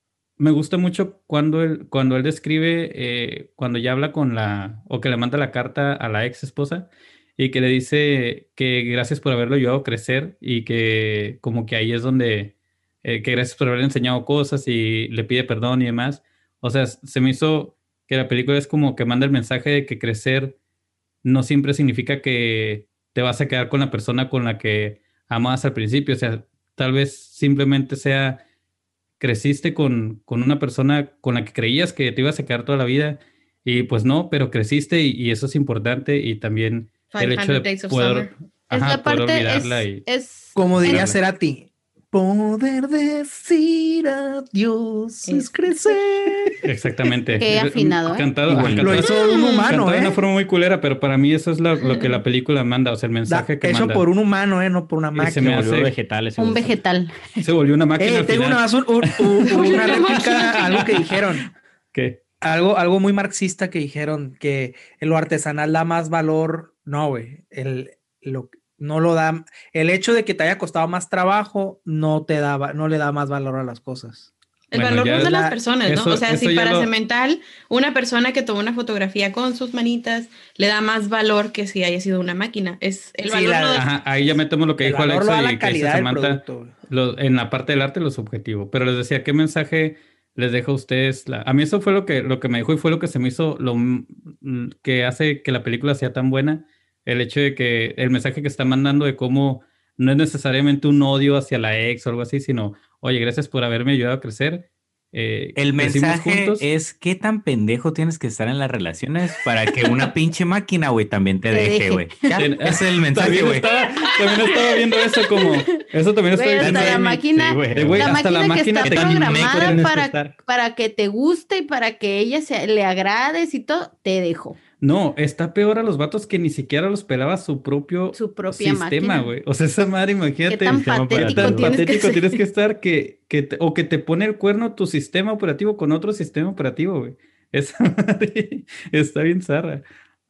me gusta mucho cuando él, cuando él describe, eh, cuando ya habla con la, o que le manda la carta a la ex esposa y que le dice que gracias por haberlo ayudado a crecer y que como que ahí es donde, eh, que gracias por haberle enseñado cosas y le pide perdón y demás. O sea, se me hizo que la película es como que manda el mensaje de que crecer no siempre significa que te vas a quedar con la persona con la que amabas al principio. O sea, tal vez simplemente sea, creciste con, con una persona con la que creías que te ibas a quedar toda la vida y pues no, pero creciste y, y eso es importante y también el hecho quinientos de Days of poder, Summer. Es ajá, la poder parte, olvidarla es, y es Como diría es- Cerati, poder decir adiós es Es crecer. exactamente. Qué afinado, ¿eh? Cantado, ajá, Igualito. Lo cantado- hizo un humano, cantado de una ¿eh? forma muy culera, pero para mí eso es lo, lo que la película manda, o sea, el Da- mensaje que hecho manda. por un humano, ¿eh? No por una Y se máquina. Se me volvió hace- vegetal ese un güey. vegetal. Se volvió una máquina Eh, al tengo final. una, más un- un- un- una Una réplica, máquina. algo que dijeron. ¿Qué? Algo, algo muy marxista que dijeron que lo artesanal da más valor. No, güey. El, lo, no lo da. El hecho de que te haya costado más trabajo no te da, va- no le da más valor a las cosas. El Bueno, valor ya no es de la- las personas, ¿no? eso- O sea, eso si ya para lo- Cemental, una persona que tomó una fotografía con sus manitas le da más valor que si haya sido una máquina. Es el Sí, valor la- no de- Ajá, ahí ya metemos lo que El dijo valor lo Alexa da y la que dice calidad del Samantha, producto, güey. lo- en la parte del arte lo subjetivo. Pero les decía, ¿qué mensaje les deja a ustedes? La- a mí eso fue lo que, lo que me dijo y fue lo que se me hizo lo m- m- que hace que la película sea tan buena. El hecho de que el mensaje que está mandando de cómo no es necesariamente un odio hacia la ex o algo así, sino, oye, gracias por haberme ayudado a crecer. eh, El crecimos mensaje juntos. es qué tan pendejo tienes que estar en las relaciones para que una pinche máquina, güey, también te Te deje, deje. güey. Ya, Ten- ese es el mensaje, También güey. estaba, también estaba viendo eso como, eso también Güey, estoy hasta viendo la ahí mi- máquina, sí, güey. de, güey, la hasta la máquina que máquina está te- tan meco programada tienes que para, estar. para que te guste y para que ella se, le agrades y todo, te dejo. No, está peor a los vatos que ni siquiera los pelaba su propio Su propia sistema, máquina. güey. O sea, esa madre, imagínate. Qué tan sistema qué patético tan tienes que patético ser. tienes que estar que, que te- o que te pone el cuerno tu sistema operativo con otro sistema operativo, güey. Esa madre está bien zarra.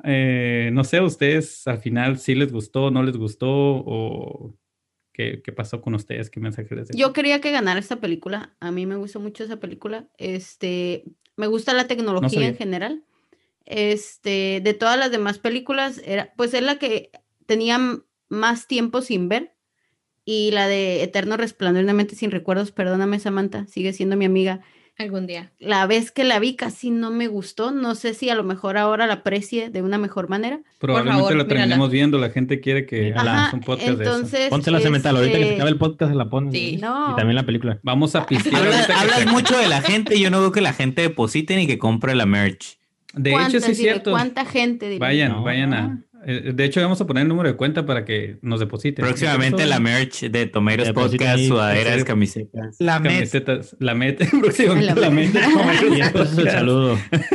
Eh, no sé, a ustedes al final sí les gustó, no les gustó o qué, qué pasó con ustedes, qué mensaje les dejó. Yo quería que ganara esta película. A mí me gustó mucho esa película. Este, me gusta la tecnología sabía. en general. Este, de todas las demás películas, era, pues es la que tenía m- más tiempo sin ver. Y la de Eterno Resplandor de una mente sin recuerdos, perdóname, Samantha, sigue siendo mi amiga. algún día. La vez que la vi casi no me gustó. No sé si a lo mejor ahora la aprecie de una mejor manera. Probablemente favor, la mírala. terminemos viendo, la gente quiere que Mírala. hagamos Ajá, un podcast de eso. entonces. Ponte la cemental, ahorita que se este, acabe el podcast se la pones. Sí. güey. No. Y también la película. Vamos a pistear Hablas, ahorita que hablas se- mucho de la gente y yo no veo que la gente deposite ni que compre la merch. De hecho, ¿cuántas, sí es diré? cierto. ¿Cuánta gente? diré? Vayan, No. vayan a. eh, De hecho, vamos a poner el número de cuenta para que nos depositen. Próximamente Eso- la merch de Tomatoes Depositen Podcast, ahí, sudaderas, sí. camisetas. La Met. Camisetas, la mete próximamente La la Met. mete. Y entonces el saludo.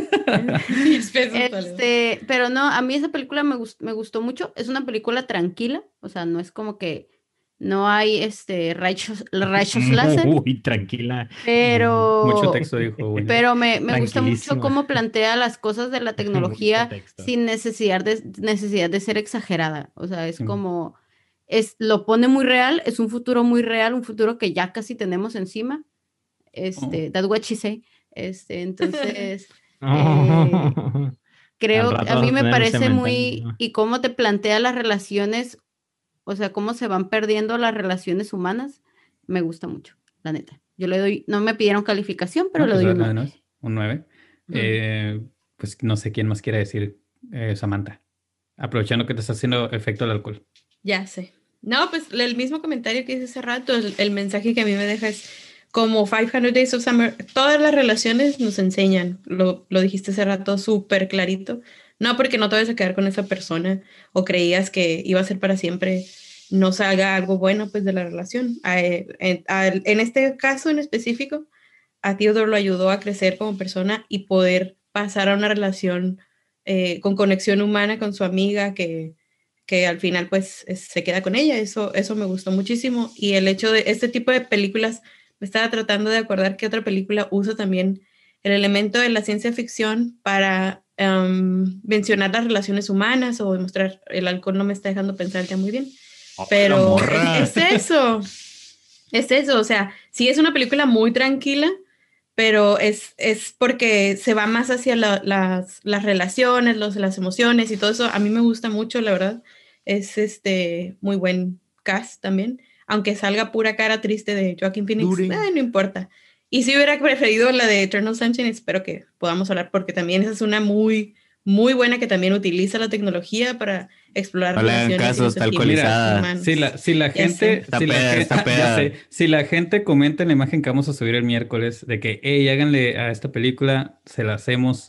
diez pesos, vale. Este, pero no, a mí esa película me, gust- me gustó mucho. Es una película tranquila, o sea, no es como que no hay este rayos, rayos láser, Uy, tranquila. pero, Mucho texto dijo, güey. pero me, me gusta mucho Tranquilísima. cómo plantea las cosas de la tecnología Mucho texto. sin necesidad de, necesidad de ser exagerada. O sea, es Sí. como, es, lo pone muy real, es un futuro muy real, un futuro que ya casi tenemos encima. Este, that's what she say. Este, entonces, eh, creo, Al rato a vas mí a me tener un parece cemental, muy, ¿no? y cómo te plantea las relaciones, o sea, cómo se van perdiendo las relaciones humanas, me gusta mucho, la neta. Yo le doy, no me pidieron calificación, pero No, le pues, doy un nada nueve. más, un nueve. Ujú. Eh, pues no sé quién más quiere decir, eh, Samantha. Aprovechando que te está haciendo efecto el alcohol. Ya sé. No, pues el mismo comentario que hice hace rato, el, el mensaje que a mí me deja es como quinientos Days of Summer, todas las relaciones nos enseñan, lo, lo dijiste hace rato súper clarito, no porque no te vayas a quedar con esa persona o creías que iba a ser para siempre, no salga algo bueno pues de la relación. A- en, a- en este caso en específico, a Theodore lo ayudó a crecer como persona y poder pasar a una relación eh, con conexión humana con su amiga que que al final pues es, se queda con ella. Eso, eso me gustó muchísimo. Y el hecho de este tipo de películas, me estaba tratando de acordar que otra película usa también el elemento de la ciencia ficción para um, mencionar las relaciones humanas o demostrar, el alcohol no me está dejando pensar ya muy bien, Oh, pero es, es eso, es eso, o sea, sí es una película muy tranquila, pero es, es porque se va más hacia la, las, las relaciones, los, las emociones y todo eso. A mí me gusta mucho, la verdad. Es este muy buen cast también. Aunque salga pura cara triste de Joaquin Phoenix, eh, no importa. Y si hubiera preferido la de Eternal Sunshine, espero que podamos hablar, porque también esa es una muy, muy buena que también utiliza la tecnología para explorar no le hagan relaciones. caso, está alcoholizada. humanos. Si la, si la Ya gente, Está si, la peda, gente está peda. ya sé, si la gente comenta en la imagen que vamos a subir el miércoles de que, hey, háganle a esta película, se la hacemos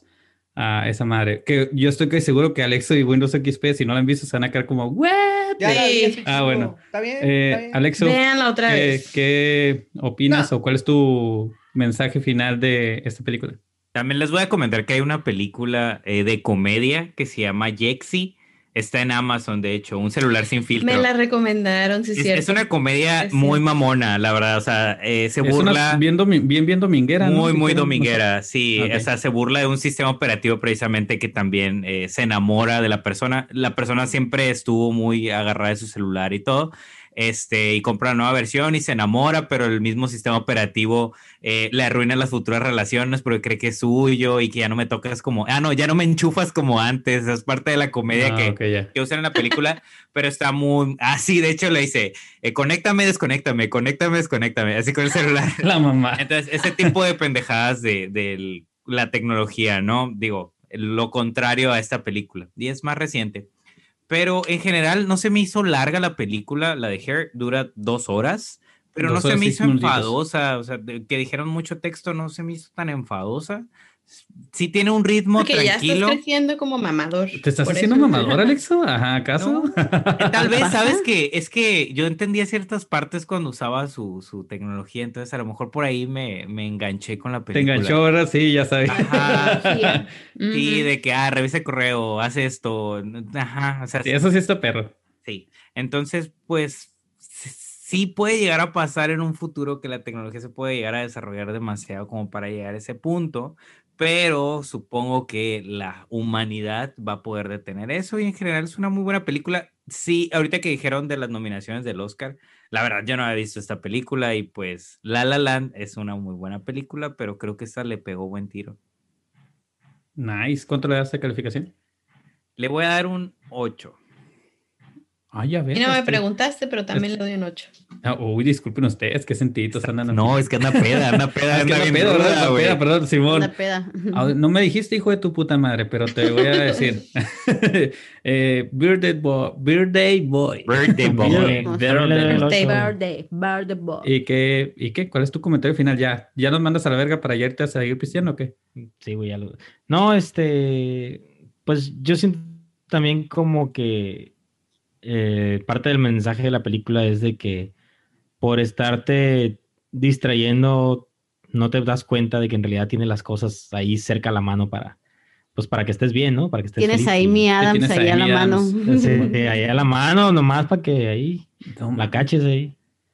a esa madre. Que yo estoy casi seguro que Alexa y Windows X P, si no la han visto, se van a quedar como, ¿what? Ya, ya, Sí. ya se Ah, estuvo. bueno. Está bien, Eh, está bien. Alexa, Véanla otra ¿qué, vez. qué opinas No. o cuál es tu mensaje final de esta película? También les voy a comentar que hay una película eh, de comedia que se llama Jexy. Está en Amazon, de hecho, un celular sin filtro. Me la recomendaron, sí, es, cierto. es una comedia Es muy cierto. mamona, la verdad. O sea, eh, se Es burla. una bien, domi- bien, bien dominguera, ¿no? Muy, muy Dijeron, dominguera, sí. Ok. O sea, se burla de un sistema operativo precisamente que también eh, se enamora de la persona. La persona siempre estuvo muy agarrada de su celular y todo. Este, y compra una nueva versión y se enamora, pero el mismo sistema operativo eh, le arruina las futuras relaciones porque cree que es suyo y que ya no me tocas como, ah, no, ya no me enchufas como antes. Es parte de la comedia Ah, que, ok, ya. que usan en la película, pero está muy, ah, sí, de hecho le dice, eh, conéctame, desconéctame, conéctame, desconéctame, así con el celular. La mamá. Entonces, ese tipo de pendejadas de, de la tecnología, ¿no? Digo, lo contrario a esta película. Y es más reciente. Pero en general no se me hizo larga la película. La de Hair dura dos horas. Pero Dos no se horas, me seis hizo minutitos. enfadosa. O sea, de- que dijeron mucho texto no se me hizo tan enfadosa. Sí tiene un ritmo Porque ya tranquilo. estás creciendo como mamador. ¿Te estás por haciendo eso. mamador, Alexa? Ajá, ¿acaso? No. Eh, Tal vez, ¿Pasa? ¿sabes qué? Es que yo entendía ciertas partes cuando usaba su, su tecnología, entonces a lo mejor por ahí me, me enganché con la Te película. enganchó ahora, sí, ya sabes. Ajá. Tecnología. Sí, Ujú. de que, ah, revisa el correo, hace esto. Ajá, o sea, Sí, eso sí está perro. sí. Entonces, pues, s- sí puede llegar a pasar en un futuro que la tecnología se puede llegar a desarrollar demasiado como para llegar a ese punto, pero supongo que la humanidad va a poder detener eso y en general es una muy buena película. Sí, ahorita que dijeron de las nominaciones del Oscar, la verdad yo no había visto esta película y pues La La Land es una muy buena película, pero creo que esta le pegó buen tiro. Nice. ¿Cuánto le das de calificación? Le voy a dar un ocho. Ay, ya ves. Y no me este- preguntaste, pero también le doy un ocho. Ah, uy, disculpen ustedes, qué sentiditos andan. No, aquí. es que anda peda, anda peda, Ah, es que anda anda bien pedo, ruda, ¿verdad? Anda güey. peda, perdón, Simón. La peda. Ah, no me dijiste hijo de tu puta madre, pero te voy a decir. eh, Birthday Boy. Birthday Boy. Birthday Boy. También- Birthday también le doy el Birthday, ocho. birthday, birthday boy. ¿Y qué, ¿Y qué? ¿Cuál es tu comentario final? ¿Ya, ya nos mandas a la verga para ya irte a seguir pisteando o qué? Sí, güey, ya lo... No, este, pues yo siento también como que eh, parte del mensaje de la película es de que por estarte distrayendo no te das cuenta de que en realidad tienes las cosas ahí cerca a la mano para, pues para que estés bien, ¿no? Para que estés Tienes feliz ahí y- mi Adams tienes ahí ahí a la mi mano. Adams. Sí, ahí a la mano, nomás para que ahí No, la mames. caches ahí.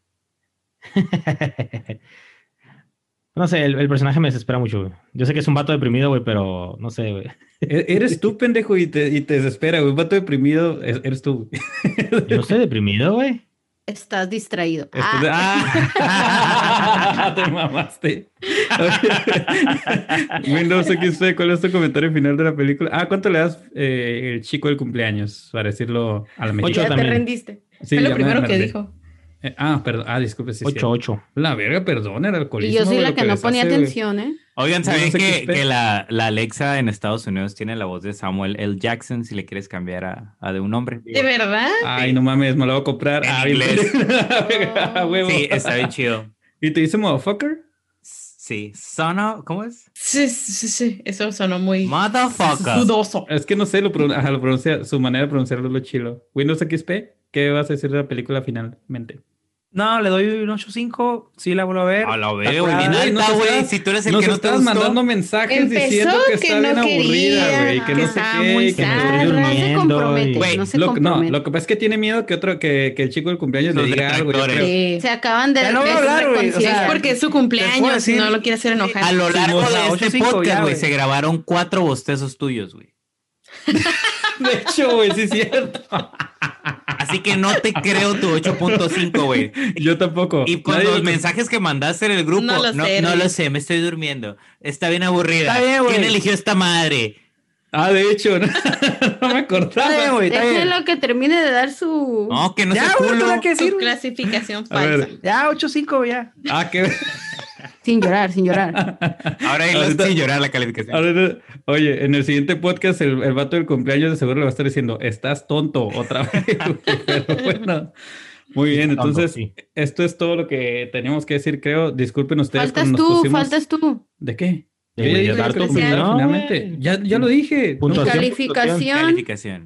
No sé, el, el personaje me desespera mucho, güey. Yo sé que es un vato deprimido, güey, pero no sé, güey. E- Eres tú, pendejo, y te, y te desespera, güey. Un vato deprimido, es- eres tú, güey. Yo no estoy deprimido, güey. Estás distraído. Esto de- Ah, ¡Ah! Te mamaste. Windows X P, ¿cuál es tu comentario final de la película? Ah, ¿cuánto le das eh, el chico del cumpleaños? Para decirlo a la Ocho mexicana. Ya te también. rendiste. Sí, Fue lo ya me- primero me que rendí. dijo. Eh, ah, perdón. Ah, disculpe. Sí, Ocho, sí. ocho. La verga, perdón, el alcoholismo. y yo soy güey, la lo que no les ponía hace, güey. atención, ¿eh? Oigan, ¿saben Windows que, X P? que la, la Alexa en Estados Unidos tiene la voz de Samuel L. Jackson si le quieres cambiar a, a de un hombre? ¿De verdad? Ay, Sí. no mames, me lo voy a comprar. En Ah, bien inglés. pendejo. A huevo. Sí, está bien chido. ¿Y te dice motherfucker? Sí, sono, ¿cómo es? Sí, sí, sí, sí. Eso sonó muy Motherfucker. dudoso. Es que no sé, lo, pron- ajá, lo pronuncia, su manera de pronunciarlo es lo chilo. Windows X P, ¿qué vas a decir de la película finalmente? No, le doy un ocho punto cinco. Sí, la vuelvo a ver. A la Está verga, güey. Bien curada. Güey, nos alta, güey. estás- Si tú eres el Nos que no te estás gustó. mandando mensajes Empezó diciendo que, que está no bien aburrida, quería, güey, que que no sé estaba qué, muy que que me no- estoy Ah, no se durmiendo compromete, y- Güey, no se Lo, que- no, compromete. lo que pasa es que tiene miedo que otro, que, que el chico del cumpleaños Los le diga algo. Yo detractores. creo. Sí. Se acaban de Ya no voy a hablar, güey, o sea, reconciliar. Es porque es su Te puedo cumpleaños, decir- no lo quiere hacer enojar. A lo Sí, largo o sea, de ocho este cinco ya, podcast, güey, güey. se grabaron cuatro bostezos tuyos, güey. De hecho, güey, sí es cierto. Así que no te creo tu ocho punto cinco, güey. Yo tampoco. Y con Nadie los lo- mensajes que mandaste en el grupo, No no, lo sé, no Rick. lo sé, me estoy durmiendo. Está bien aburrida. Está bien, güey. ¿Quién eligió esta madre? Ah, de hecho, no, no me Está bien, acordaba. güey, está bien. Déjenlo que termine de dar su... No, que no Ya, sea güey, culo. ¿tú qué decir, Su güey? clasificación A ver. falsa. Ya, ocho punto cinco, ya. Ah, qué. Sin llorar, sin llorar. Ahora ahí Ahorita- sin llorar la calificación. Ahora, oye, en el siguiente podcast, el, el vato del cumpleaños de seguro le va a estar diciendo, estás tonto otra vez. güey. Pero bueno, muy bien. Tonto, Entonces, sí. esto es todo lo que teníamos que decir, creo. Disculpen ustedes. Faltas cuando nos tú, pusimos- faltas tú. ¿De qué? De- Yo ya de dije dar lo que tu opinión, opinión, finalmente. güey. Ya, ya lo dije. Puntuación. Calificación. Calificación.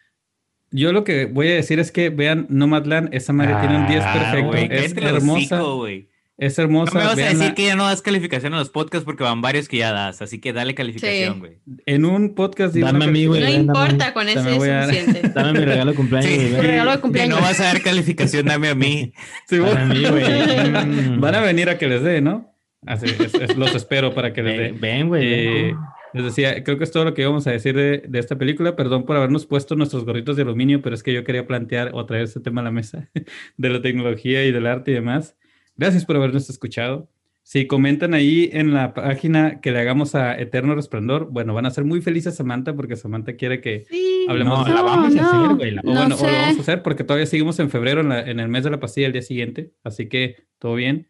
Yo lo que voy a decir es que vean Nomadland, esa madre tiene un diez Ah, perfecto, Güey, es cállate el hermosa, hocico, güey. es No hermosa. me vas a véanla. decir que ya no das calificación a los podcasts porque van varios que ya das, así que dale calificación, Sí. güey. En un podcast digo Dame una a mí, güey. No ven, dame- importa, con eso me es voy a- suficiente. Dame mi regalo de cumpleaños, Sí. güey, ven. Tu regalo de Que cumpleaños. no vas a dar calificación, dame a mí. Sí, Dame bueno. a mí, güey. Mm. Van a venir a que les dé, ¿no? Así, es- es- los espero para que les dé. Ven, ven, güey. Eh, ven. les decía, creo que es todo lo que íbamos a decir de, de esta película. Perdón por habernos puesto nuestros gorritos de aluminio, pero es que yo quería plantear o traer este tema a la mesa de la tecnología y del arte y demás. Gracias por habernos escuchado. Si comentan ahí en la página que le hagamos a Eterno Resplandor, bueno, van a ser muy felices Samantha porque Samantha quiere que Sí. hablemos No, de la No, vamos a no. hacer, güey. la- o No bueno, o sé. lo vamos a hacer porque todavía seguimos en febrero, en, la- en el mes de la pastilla, el día siguiente. Así que todo bien.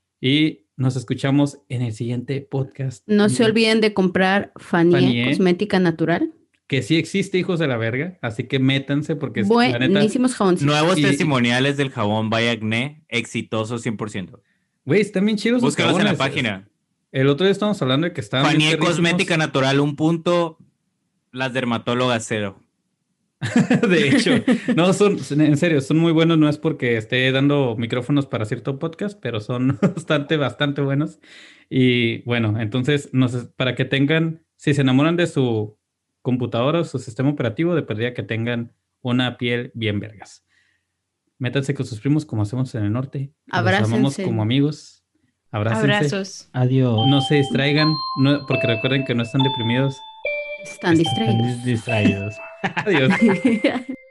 Y nos escuchamos en el siguiente podcast. No se olviden de comprar Fanie Fanie. Cosmética Natural. Que sí existe, hijos de la verga. Así que métanse porque es la neta. Buenísimos jaboncitos. Nuevos Y- testimoniales del jabón by Acné, exitoso cien por ciento. Güey, están bien chidos. sus Búscalos en la jabones. página. El otro día estábamos hablando de que estaban bien Fanie perrísimos. Cosmética Natural, un punto. Las dermatólogas, cero. De hecho, no, son, en serio, son muy buenos. No es porque esté dando micrófonos para cierto podcast, pero son bastante, bastante buenos. Y bueno, entonces, no sé, para que tengan, si se enamoran de su computadora o su sistema operativo, de perdida que tengan una piel bien vergas. Métanse con sus primos como hacemos en el norte. Los Abrácense. amamos como amigos. Abrácense. Abrazos. Adiós. No se distraigan, no, porque recuerden que no están deprimidos. Están distraídos. Están distraídos. Adiós.